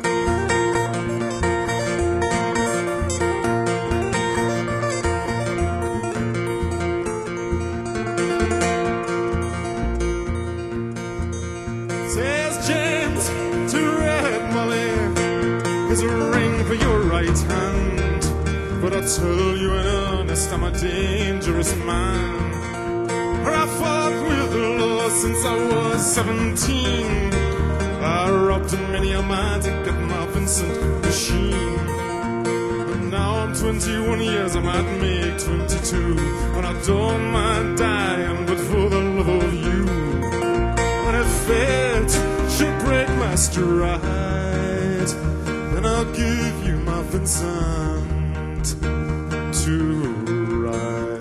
Speaker 1: Says James to Red Molly, here's a ring for your right hand. But I tell you in earnest, I'm a dangerous man. For I fought with the law since I was 17. I robbed many a man to get my Vincent machine. And now I'm 21 years, I might make 22. And I don't mind dying, but for the love of you. And if fate should break my stride, then I'll give you my Vincent to ride.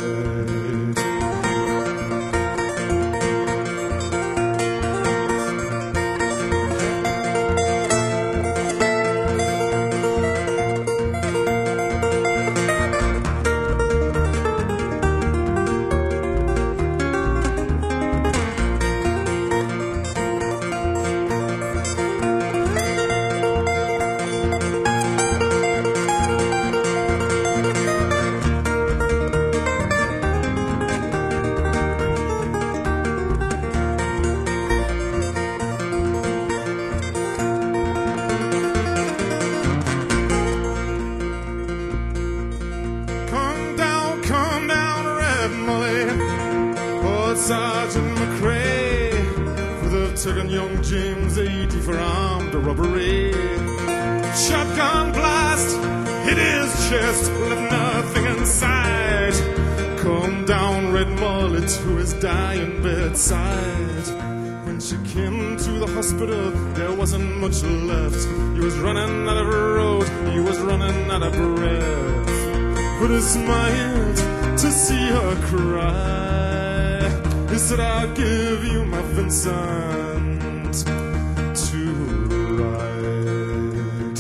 Speaker 4: James 80 for armed robbery. Shotgun blast hit his chest, left nothing inside. Calm down, Red Mullet to his dying bedside. When she came to the hospital, there wasn't much left. He was running out of road, he was running out of breath. But he smiled to see her cry. He said, I'll give you my Vincent to ride.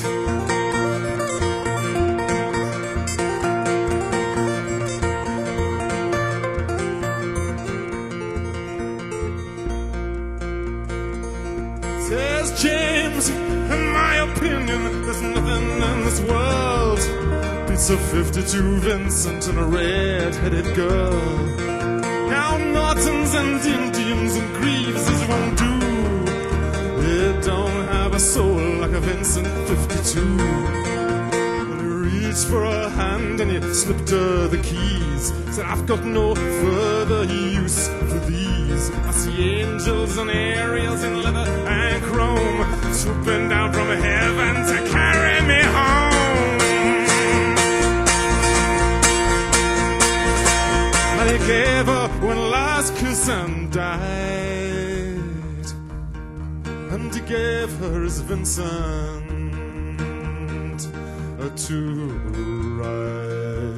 Speaker 4: Says James, in my opinion, there's nothing in this world beats a 52 Vincent and a red-headed girl. Now Nortons and Indians and Greaveses won't do. They don't have a soul like a Vincent 52. And he reached for her hand and he slipped her the keys. Said, I've got no further use for these. I see angels and Ariels in leather and chrome swooping down from heaven to carry me home. And he gave her one last kiss and died. And he gave her his Vincent to ride.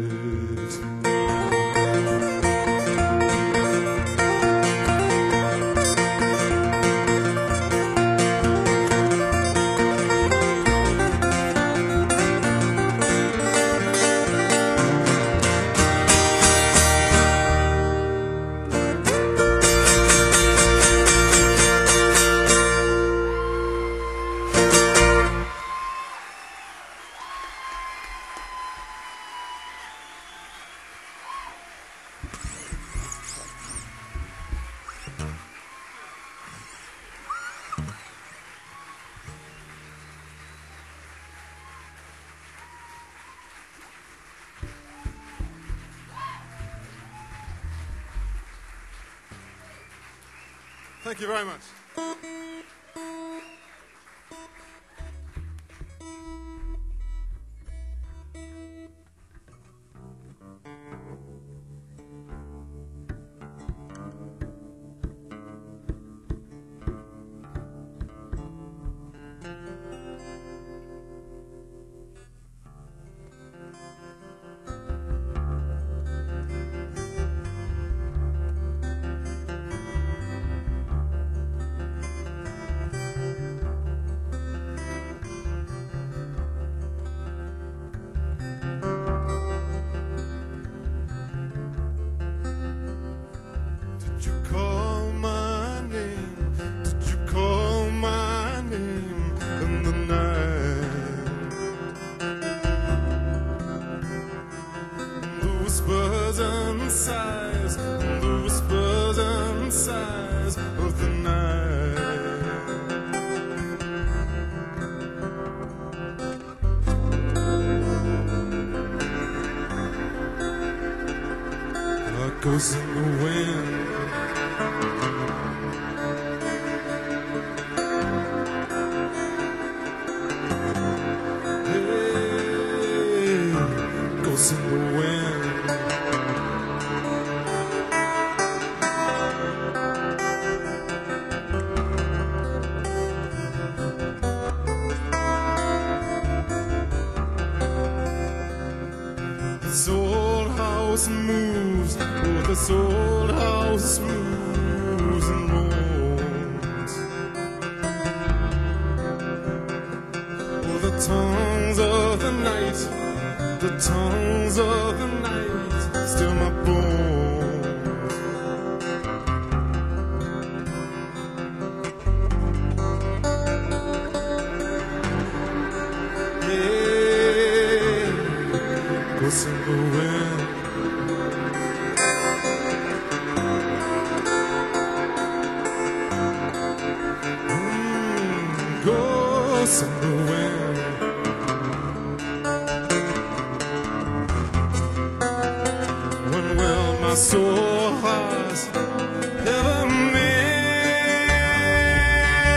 Speaker 1: Thank you very much. Goes in the wind. Hey, goes in the wind. This old house moves. This old house moves and moans. Oh, the tongues of the night, the tongues of the night, still my bones. Yeah, goes in the wind. Goes in the wind. When will my soul has ever made?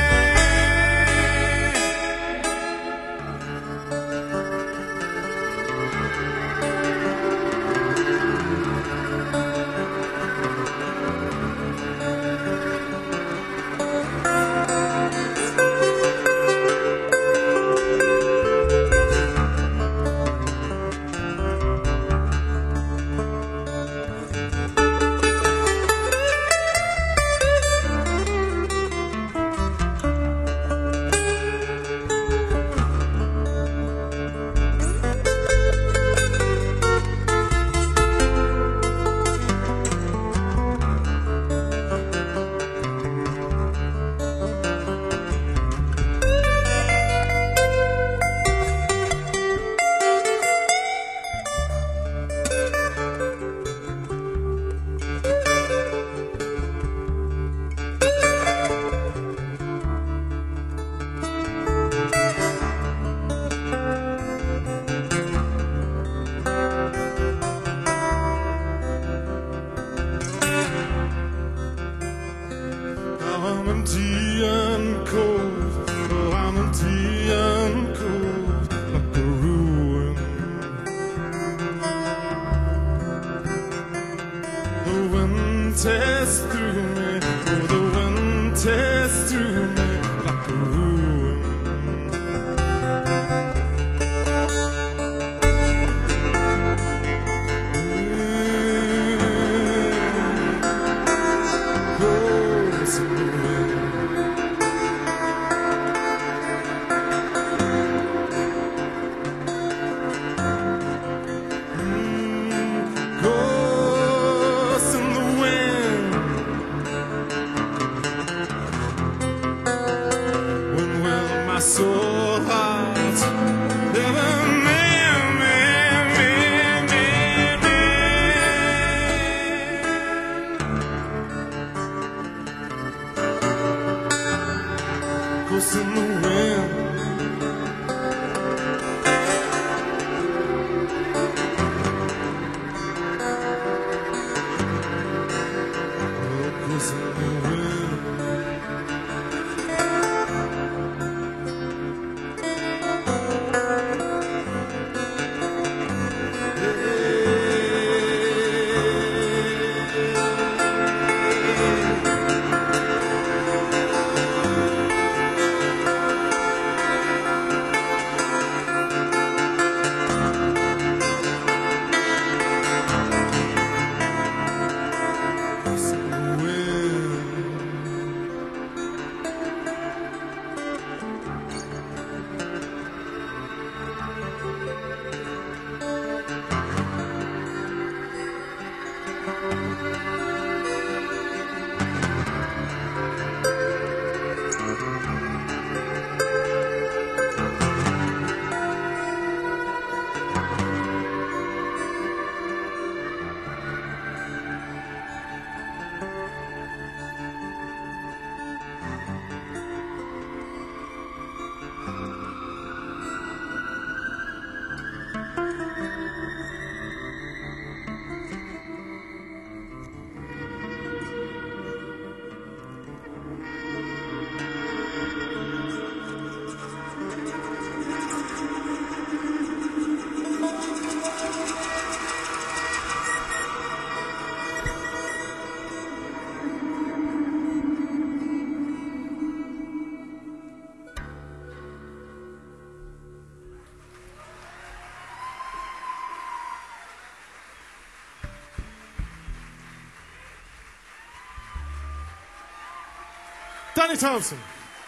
Speaker 4: Danny Thompson.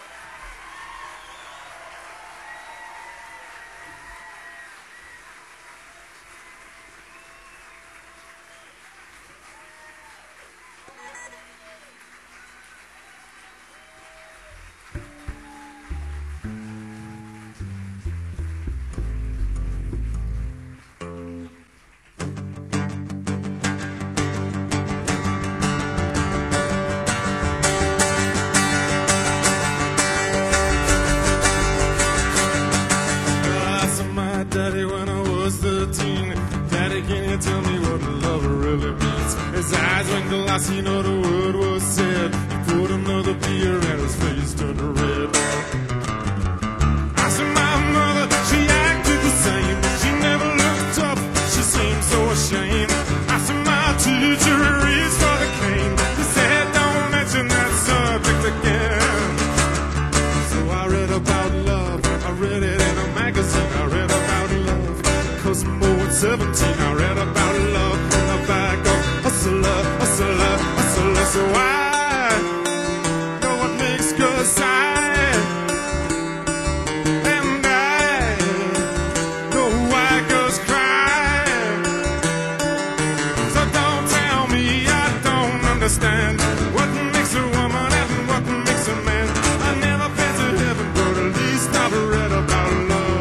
Speaker 4: Daddy, when I was 13, Daddy, can you tell me what love really means? His eyes went glassy, not a word was said. He poured another beer and his face turned red. I said, my mother, she acted the same. She never looked up, she seemed so ashamed. I said, my teacher reached for the cane. He said, don't mention that subject again. So I read about love, I read it in a magazine. I read about love, Cosmo at 17. I read about love in the back of Hustler, Hustler, Hustler. So I know what makes girls sigh, and I know why girls cry. So don't tell me I don't understand what makes a woman and what makes a man. I never been to heaven, but at least I've read about love.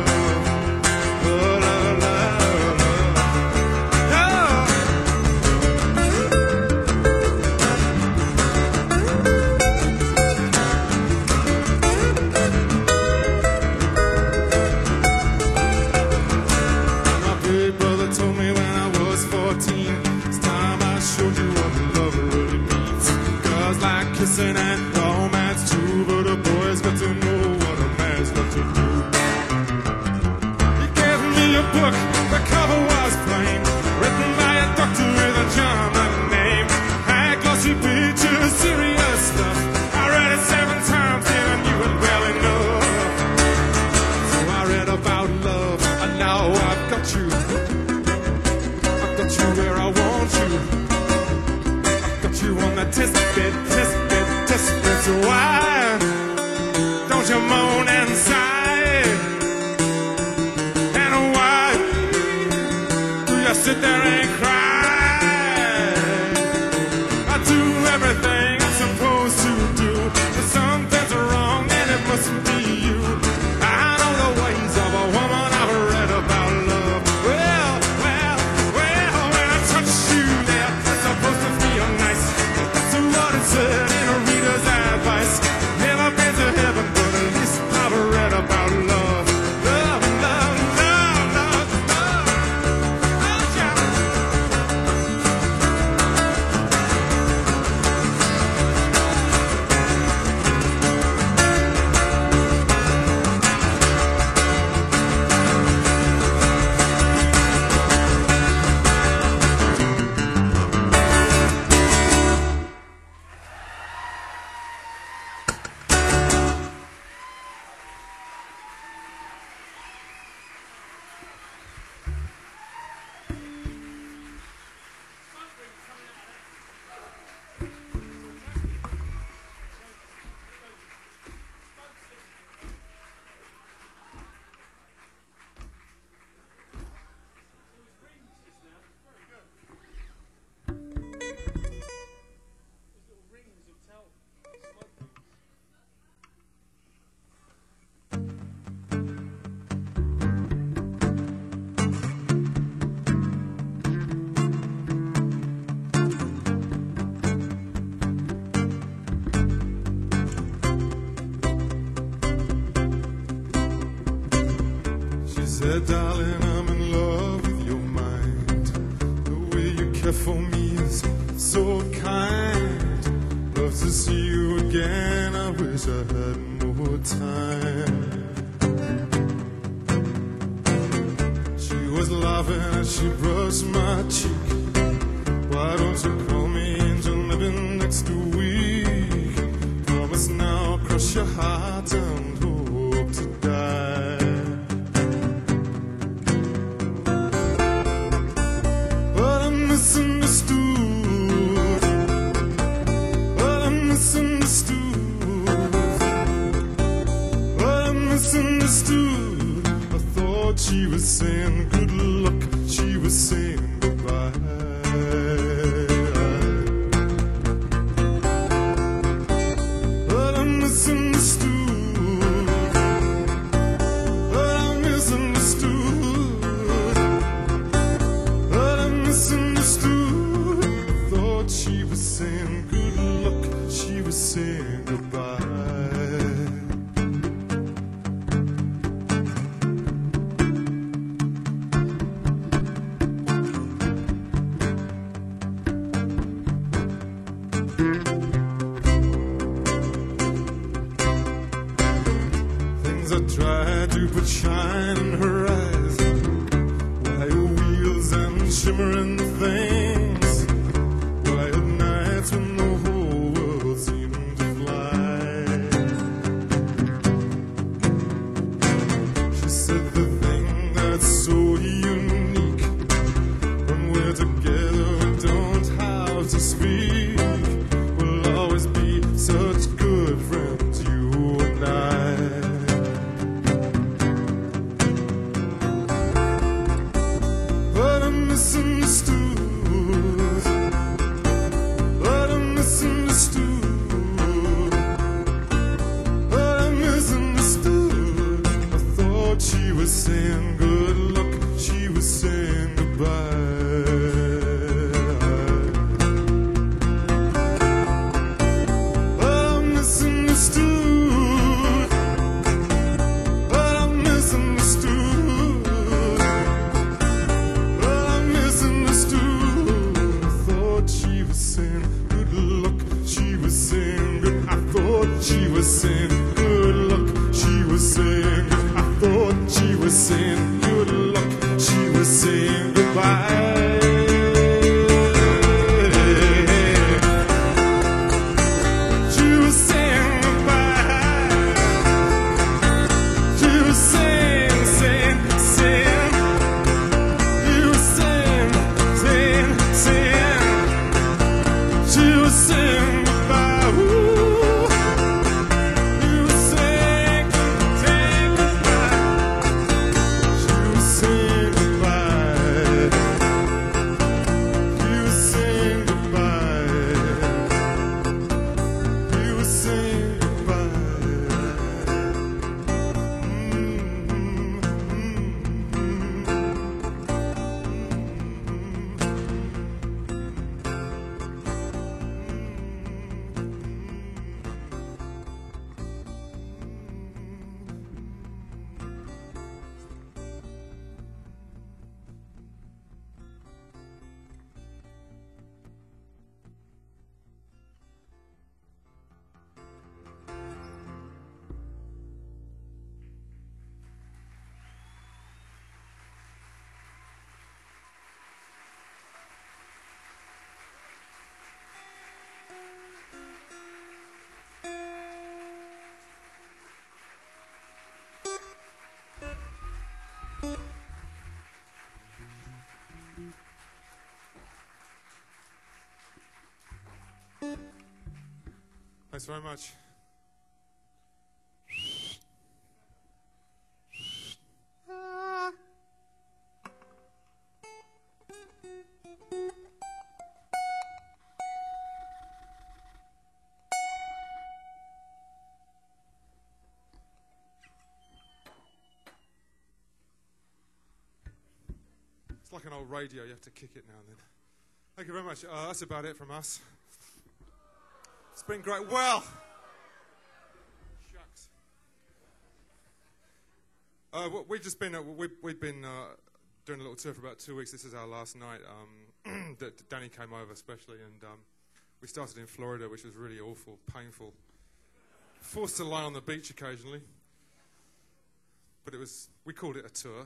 Speaker 4: Kissing and romance too, but a boy's got to know what a man's got to do. He gave me a book, the cover was plain, written by a doctor with a German name. Had glossy pictures, serious stuff. I read it 7 times and I knew it well enough. So I read about love, and now I've got you. I've got you where I want you. I've got you on the test bed, test bed. So why don't you moan and sigh? And why do you sit there and cry? I do everything I'm supposed to do, but something's wrong and it mustn't be you. I know the ways of a woman, I've read about love. Well, when I touch you there, it's supposed to feel nice. So what it said in a reader's advice. Never been to heaven, but at least I've read about love. Love, love, love, love, love. Oh, yeah. Said, darling, I'm in love with your mind. The way you care for me is so kind. Love to see you again, I wish I had more time. She was laughing as she brushed my cheek. Why don't you call me angel, living next week? Promise now, crush your heart and hope to die. Misunderstood.
Speaker 1: thought she was saying good luck, she was saying goodbye. But I misunderstood, but I misunderstood, but I misunderstood. I thought she was saying good luck, she was saying goodbye. Things I tried to put shine in her eyes, wire wheels and shimmering things, quiet nights when the whole world seemed to fly. She said the thing that's so unique, when we're together we don't have to speak, we'll always be such good friends, you and I. But I misunderstood, but I misunderstood, but I misunderstood. I thought she was saying good luck, she was saying goodbye. But I misunderstood, but I misunderstood, but I misunderstood. I thought she was saying good luck, she was saying good. I thought she was saying good luck, she was saying good. I thought she was saying good luck, she was saying goodbye. She was saying goodbye. She was saying, saying, saying. You were saying, saying, saying. She was saying goodbye. Ooh. You were saying, saying goodbye. She was saying goodbye. You were saying goodbye. You were saying goodbye. Thanks very much. It's like an old radio, you have to kick it now and then. Thank you very much. That's about it from us. It's been great. Well, shucks. We've just been we've been doing a little tour for about 2 weeks. This is our last night. Danny came over especially, and we started in Florida, which was really awful, painful. Forced to lie on the beach occasionally, but we called it a tour.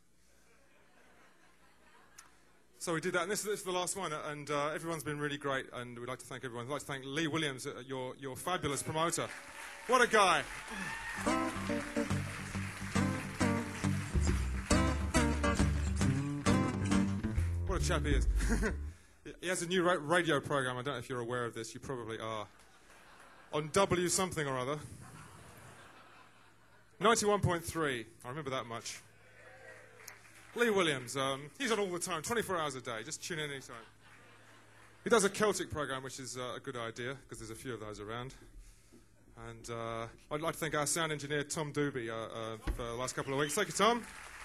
Speaker 1: So we did that, and this is the last one, and everyone's been really great, and we'd like to thank everyone. I'd like to thank Lee Williams, your fabulous promoter. What a guy. What a chap he is. He has a new radio program, I don't know if you're aware of this, you probably are, on W something or other. 91.3, I remember that much.
Speaker 4: Lee Williams. He's on all the time, 24 hours a day. Just tune in anytime. He does a Celtic program, which is a good idea, because there's a few of those around. And I'd like to thank our sound engineer, Tom Doobie, for the last couple of weeks. Thank you, Tom.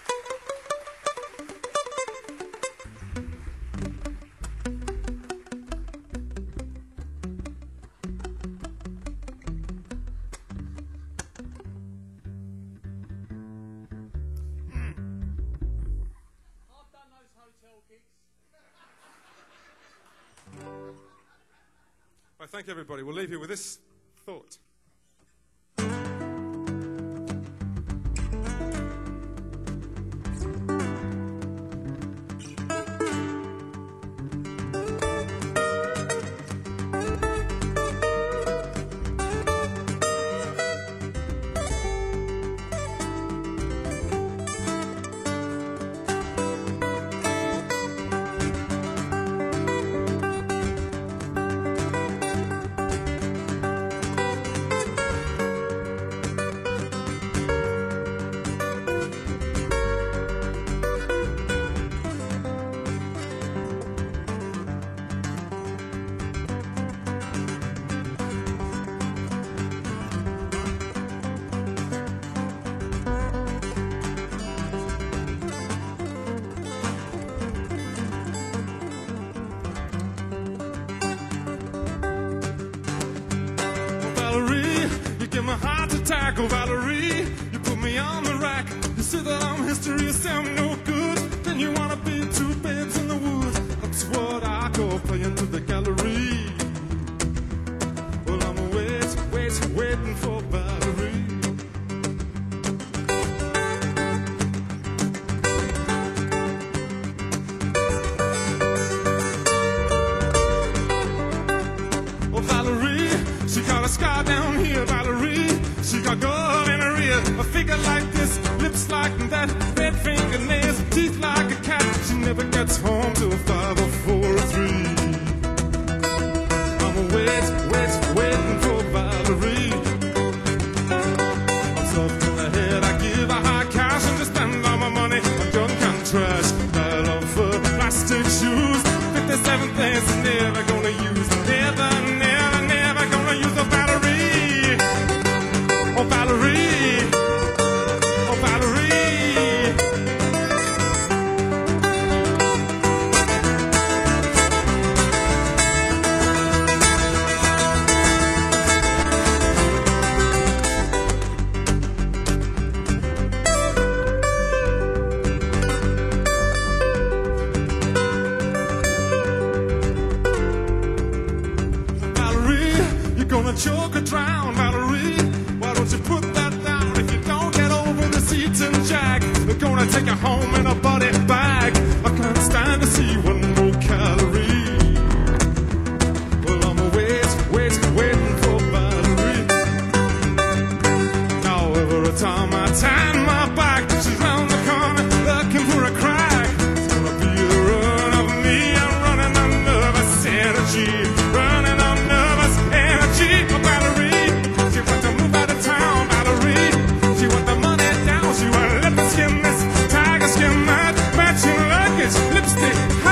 Speaker 2: I've done those hotel gigs.
Speaker 4: Well, thank you, everybody. We'll leave you with this thought. Oh, Valerie, you put me on the rack. You say that I'm history, you say I'm no good. Then you wanna be two babes in the woods. That's what I call playing to the gallery. Well, I'm waiting for Valerie. Oh, Valerie, she got a scar down here, Valerie. She got gold in her ear, a figure like this, lips like that, red fingernails, teeth like a cat. She never gets home till 5 or 4 or 3. I'm waiting for Valerie. I'm soft in the head, I give her high cash and just spend all my money on junk and trash. I love her plastic shoes, 57 things I'm never gonna use. Never gonna use a Valerie. Oh, Valerie, oh, Valerie. Valerie, you're gonna choke or drown, Valerie. Why don't you put that down? If you don't get over this eating jack, they're gonna take you home in a body bag. I can't stand to see one more calorie. Well, I'm waiting for Valerie. Now every time I turn my back, she's round the corner looking for a crack. It's gonna be the run of me. I'm running on nervous energy. Running on nervous energy. Oh, Valerie, she wants to move out of town, Valerie. She want the money down. She want leopard skin, this tiger skin, matching luggage, lipstick.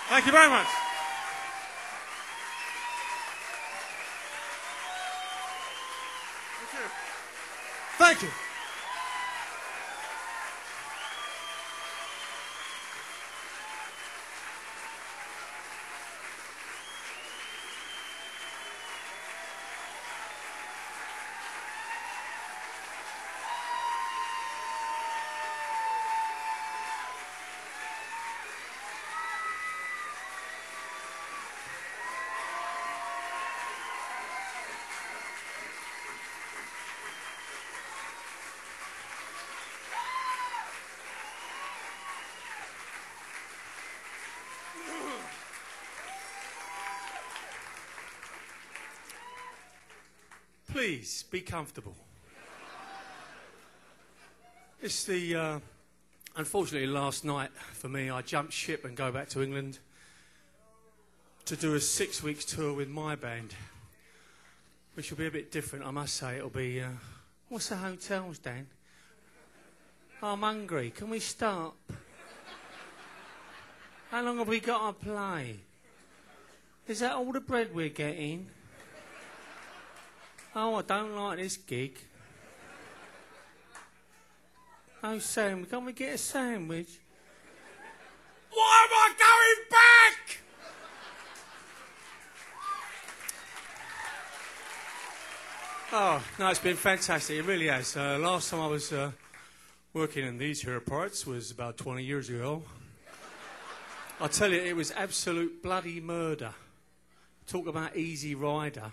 Speaker 4: Thank you very much. Thank you. Please be comfortable. It's the, unfortunately, last night for me, I jumped ship and go back to England to do a 6 weeks tour with my band, which will be a bit different, I must say. It'll be, what's the hotels, Dan? I'm hungry. Can we stop? How long have we got to play? Is that all the bread we're getting? Oh, I don't like this gig. No sandwich. Can't we get a sandwich? Why am I going back? Oh, no, it's been fantastic. It really has. Last time I was working in these here parts was about 20 years ago. I tell you, it was absolute bloody murder. Talk about Easy Rider.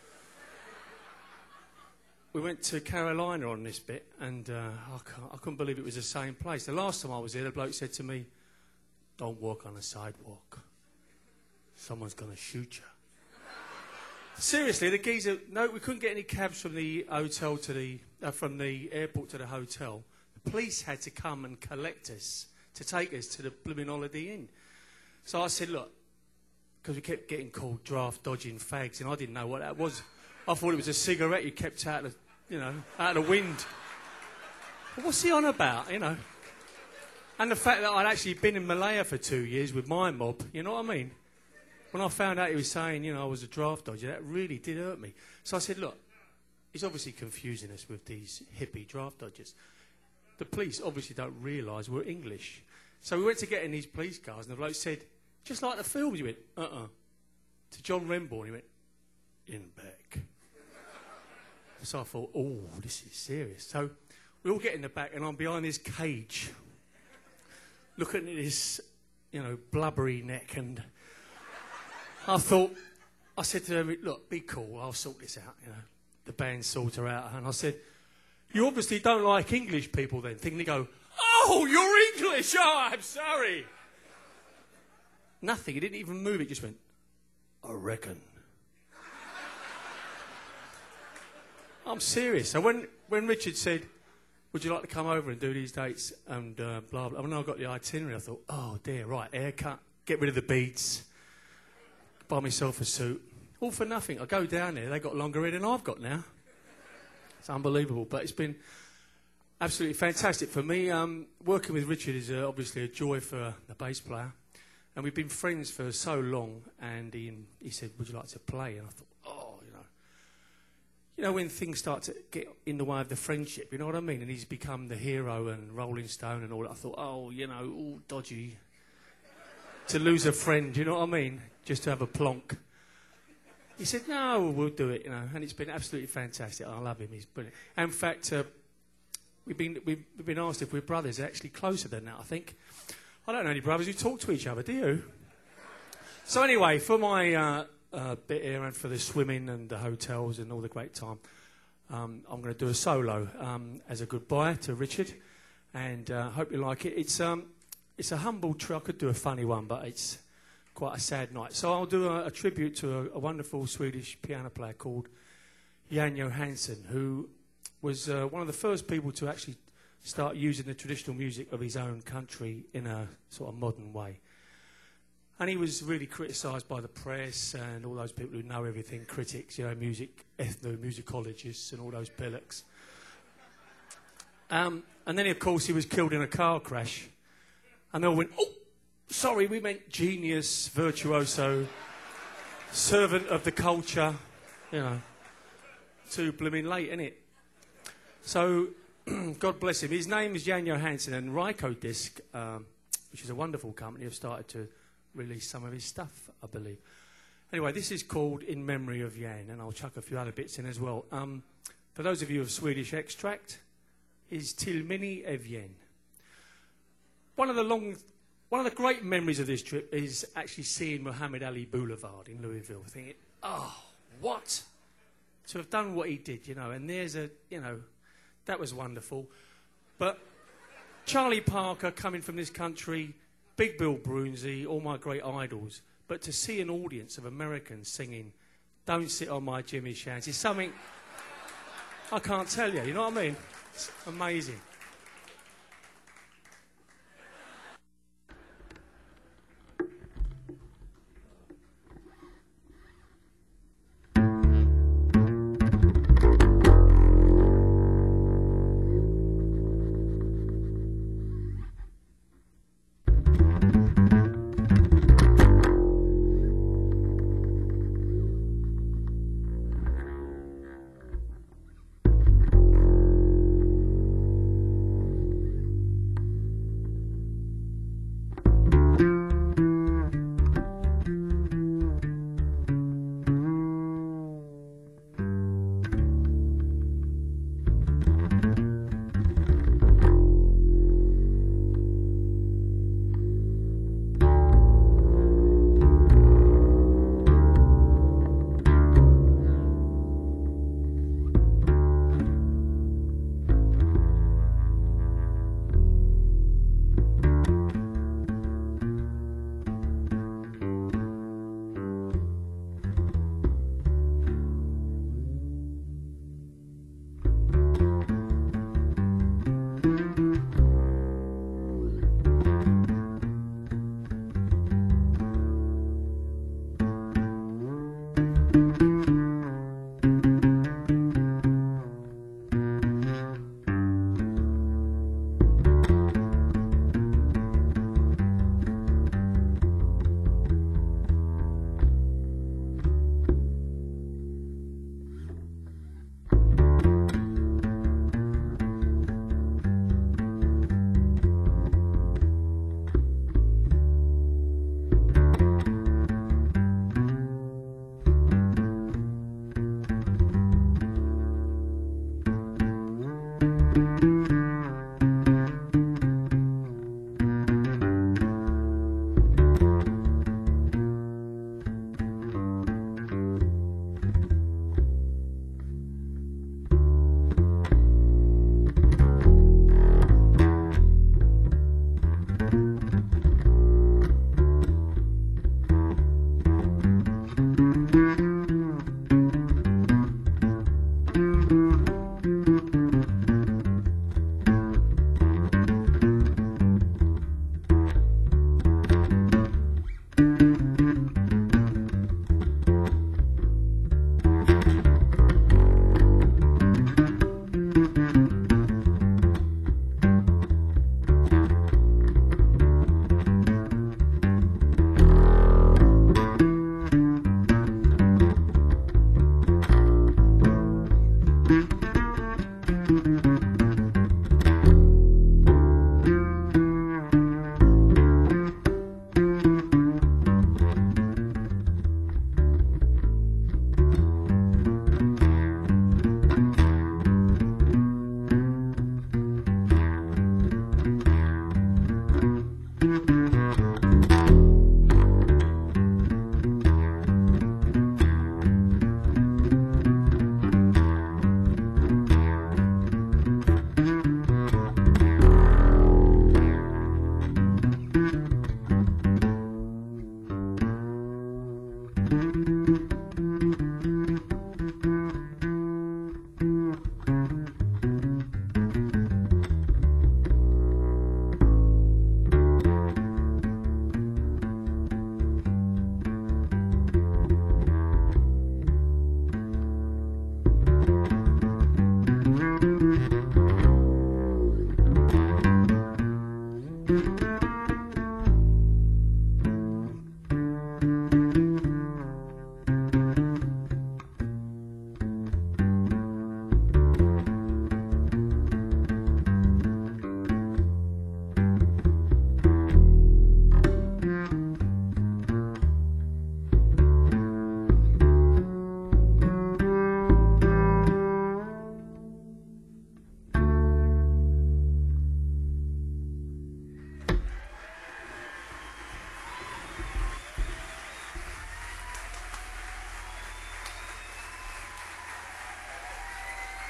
Speaker 4: We went to Carolina on this bit, and I couldn't believe it was the same place. The last time I was here, the bloke said to me, "Don't walk on the sidewalk. Someone's going to shoot you." Seriously, the geezer... No, we couldn't get any cabs from the hotel to the... from the airport to the hotel. The police had to come and collect us to take us to the blooming Holiday Inn. So I said, look, because we kept getting called draft-dodging fags, and I didn't know what that was. I thought it was a cigarette you kept out of, out of the wind. But what's he on about, And the fact that I'd actually been in Malaya for 2 years with my mob, you know what I mean? When I found out he was saying, I was a draft dodger, that really did hurt me. So I said, look, he's obviously confusing us with these hippie draft dodgers. The police obviously don't realise we're English. So we went to get in these police cars, and the bloke said, just like the films. He went, to John Renbourn, he went, in back. So I thought, oh, this is serious. So we all get in the back, and I'm behind this cage, looking at this, blubbery neck, and I said to him, look, be cool, I'll sort this out, The band sort her out, and I said, you obviously don't like English people then, thinking they go, oh, you're English, oh, I'm sorry. Nothing, he didn't even move, it just went, I reckon. I'm serious. So when Richard said, would you like to come over and do these dates and blah, blah, when I got the itinerary, I thought, oh, dear, right, haircut, get rid of the beads, buy myself a suit, all for nothing. I go down there, they got longer hair than I've got now. It's unbelievable, but it's been absolutely fantastic for me. Working with Richard is obviously a joy for the bass player, and we've been friends for so long, and he said, would you like to play? And I thought, when things start to get in the way of the friendship, you know what I mean? And he's become the hero and Rolling Stone and all that. I thought, all dodgy. To lose a friend, you know what I mean? Just to have a plonk. He said, no, we'll do it, And it's been absolutely fantastic. I love him. He's brilliant. And in fact, we've been asked if we're brothers. They're actually closer than that, I think. I don't know any brothers who talk to each other, do you? So anyway, for my... bit here and for the swimming and the hotels and all the great time. I'm going to do a solo as a goodbye to Richard, and hope you like it. It's a humble I could do a funny one, but it's quite a sad night. So I'll do a tribute to a wonderful Swedish piano player called Jan Johansson, who was one of the first people to actually start using the traditional music of his own country in a sort of modern way. And he was really criticised by the press and all those people who know everything, critics, ethnomusicologists and all those pillocks. And then, of course, he was killed in a car crash. And they all went, oh,
Speaker 2: Sorry, we meant genius, virtuoso, servant of the culture, you know. Too blooming late, innit? So, God bless him. His name is Jan Johansson, and Ryko Disc, which is a wonderful company, have started to release some of his stuff, I believe. Anyway, this is called In Memory of Jan, and I'll chuck a few other bits in as well. For those of you of Swedish extract, is Till minne av Jan. One of the great memories of this trip is actually seeing Muhammad Ali Boulevard in Louisville, thinking, oh, what? To have done what he did, you know, and there's a, you know, that was wonderful. But Charlie Parker coming from this country, Big Bill Broonzy, all my great idols, but to see an audience of Americans singing Don't Sit on My Jimmy Shans is something I can't tell you, you know what I mean? It's amazing.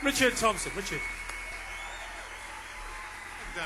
Speaker 2: Richard Thompson. Richard.
Speaker 1: Danny.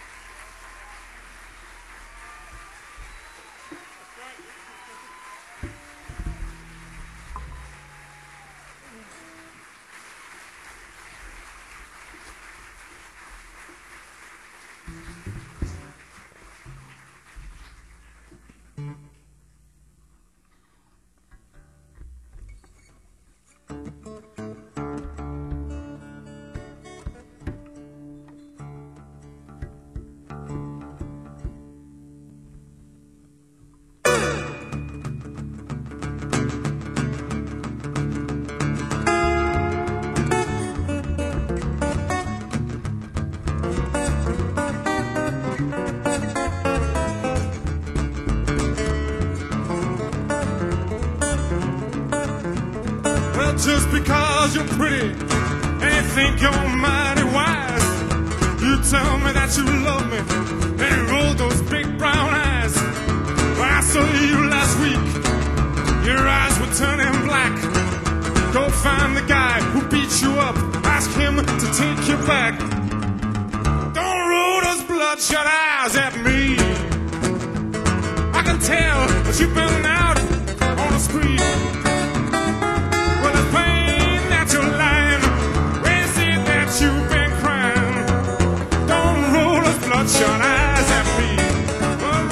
Speaker 1: Just because you're pretty and you think you're mighty wise, you tell me that you love me and you roll those big brown eyes. When I saw you last week, your eyes were turning black. Go find the guy who beat you up, ask him to take you back. Don't roll those bloodshot eyes at me. I can tell that you've been out on the spree. You've been crying. Don't roll those bloodshot eyes at me. Oh,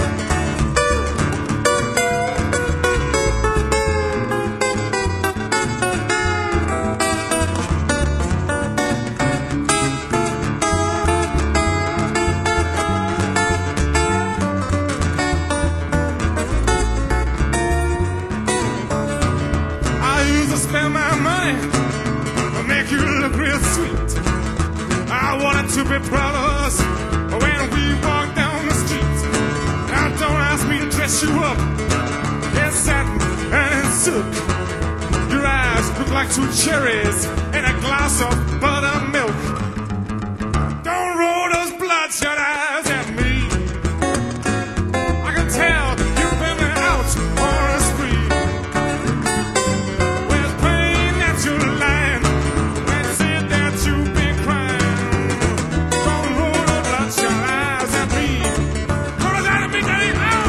Speaker 1: I used to spend my money to make you look real sweet. I wanted to be proud of us when we walk down the street. Now don't ask me to dress you up in satin and in silk. Your eyes look like two cherries in a glass of buttermilk. Don't roll those bloodshot eyes at me. I can tell you've been out on a spree. Where's pain that you're lying? Where's it that you've been crying? Don't roll those bloodshot eyes at me. Come on, let me get it out.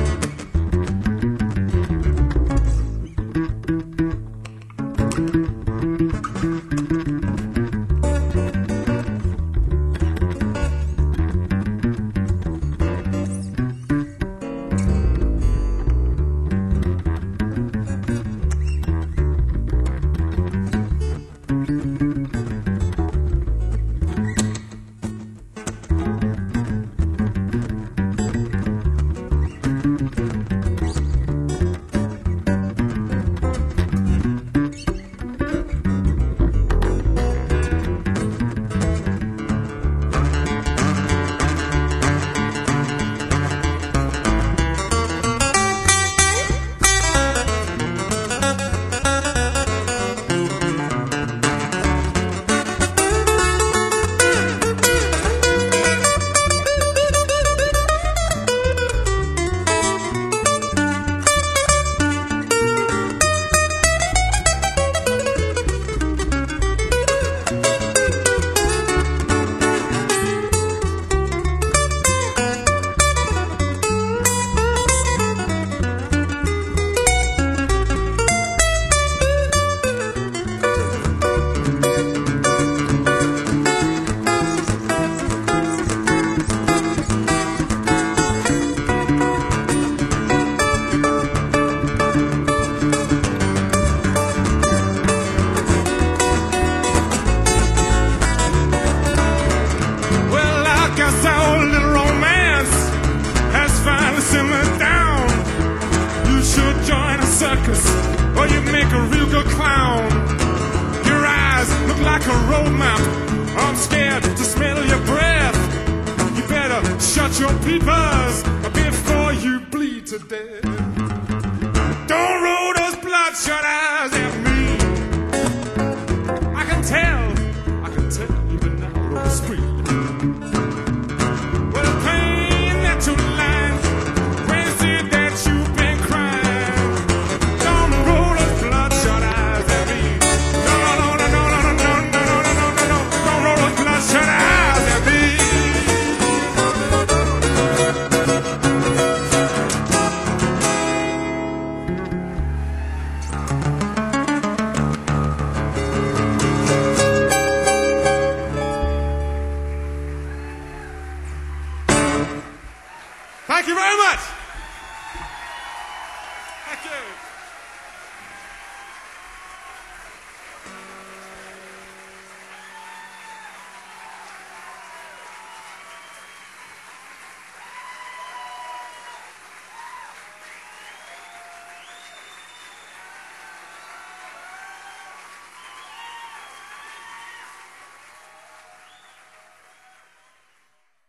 Speaker 1: like a road map. I'm scared to smell your breath. You better shut your peepers before you bleed to death. Don't roll those bloodshot eyes at me. I can tell you've been out on the street. Well, the pain that you lying, when is it that you've been crying? Don't roll those bloodshot eyes at me. No, no, no, no, no, no, no, no, no.
Speaker 4: Thank you very much.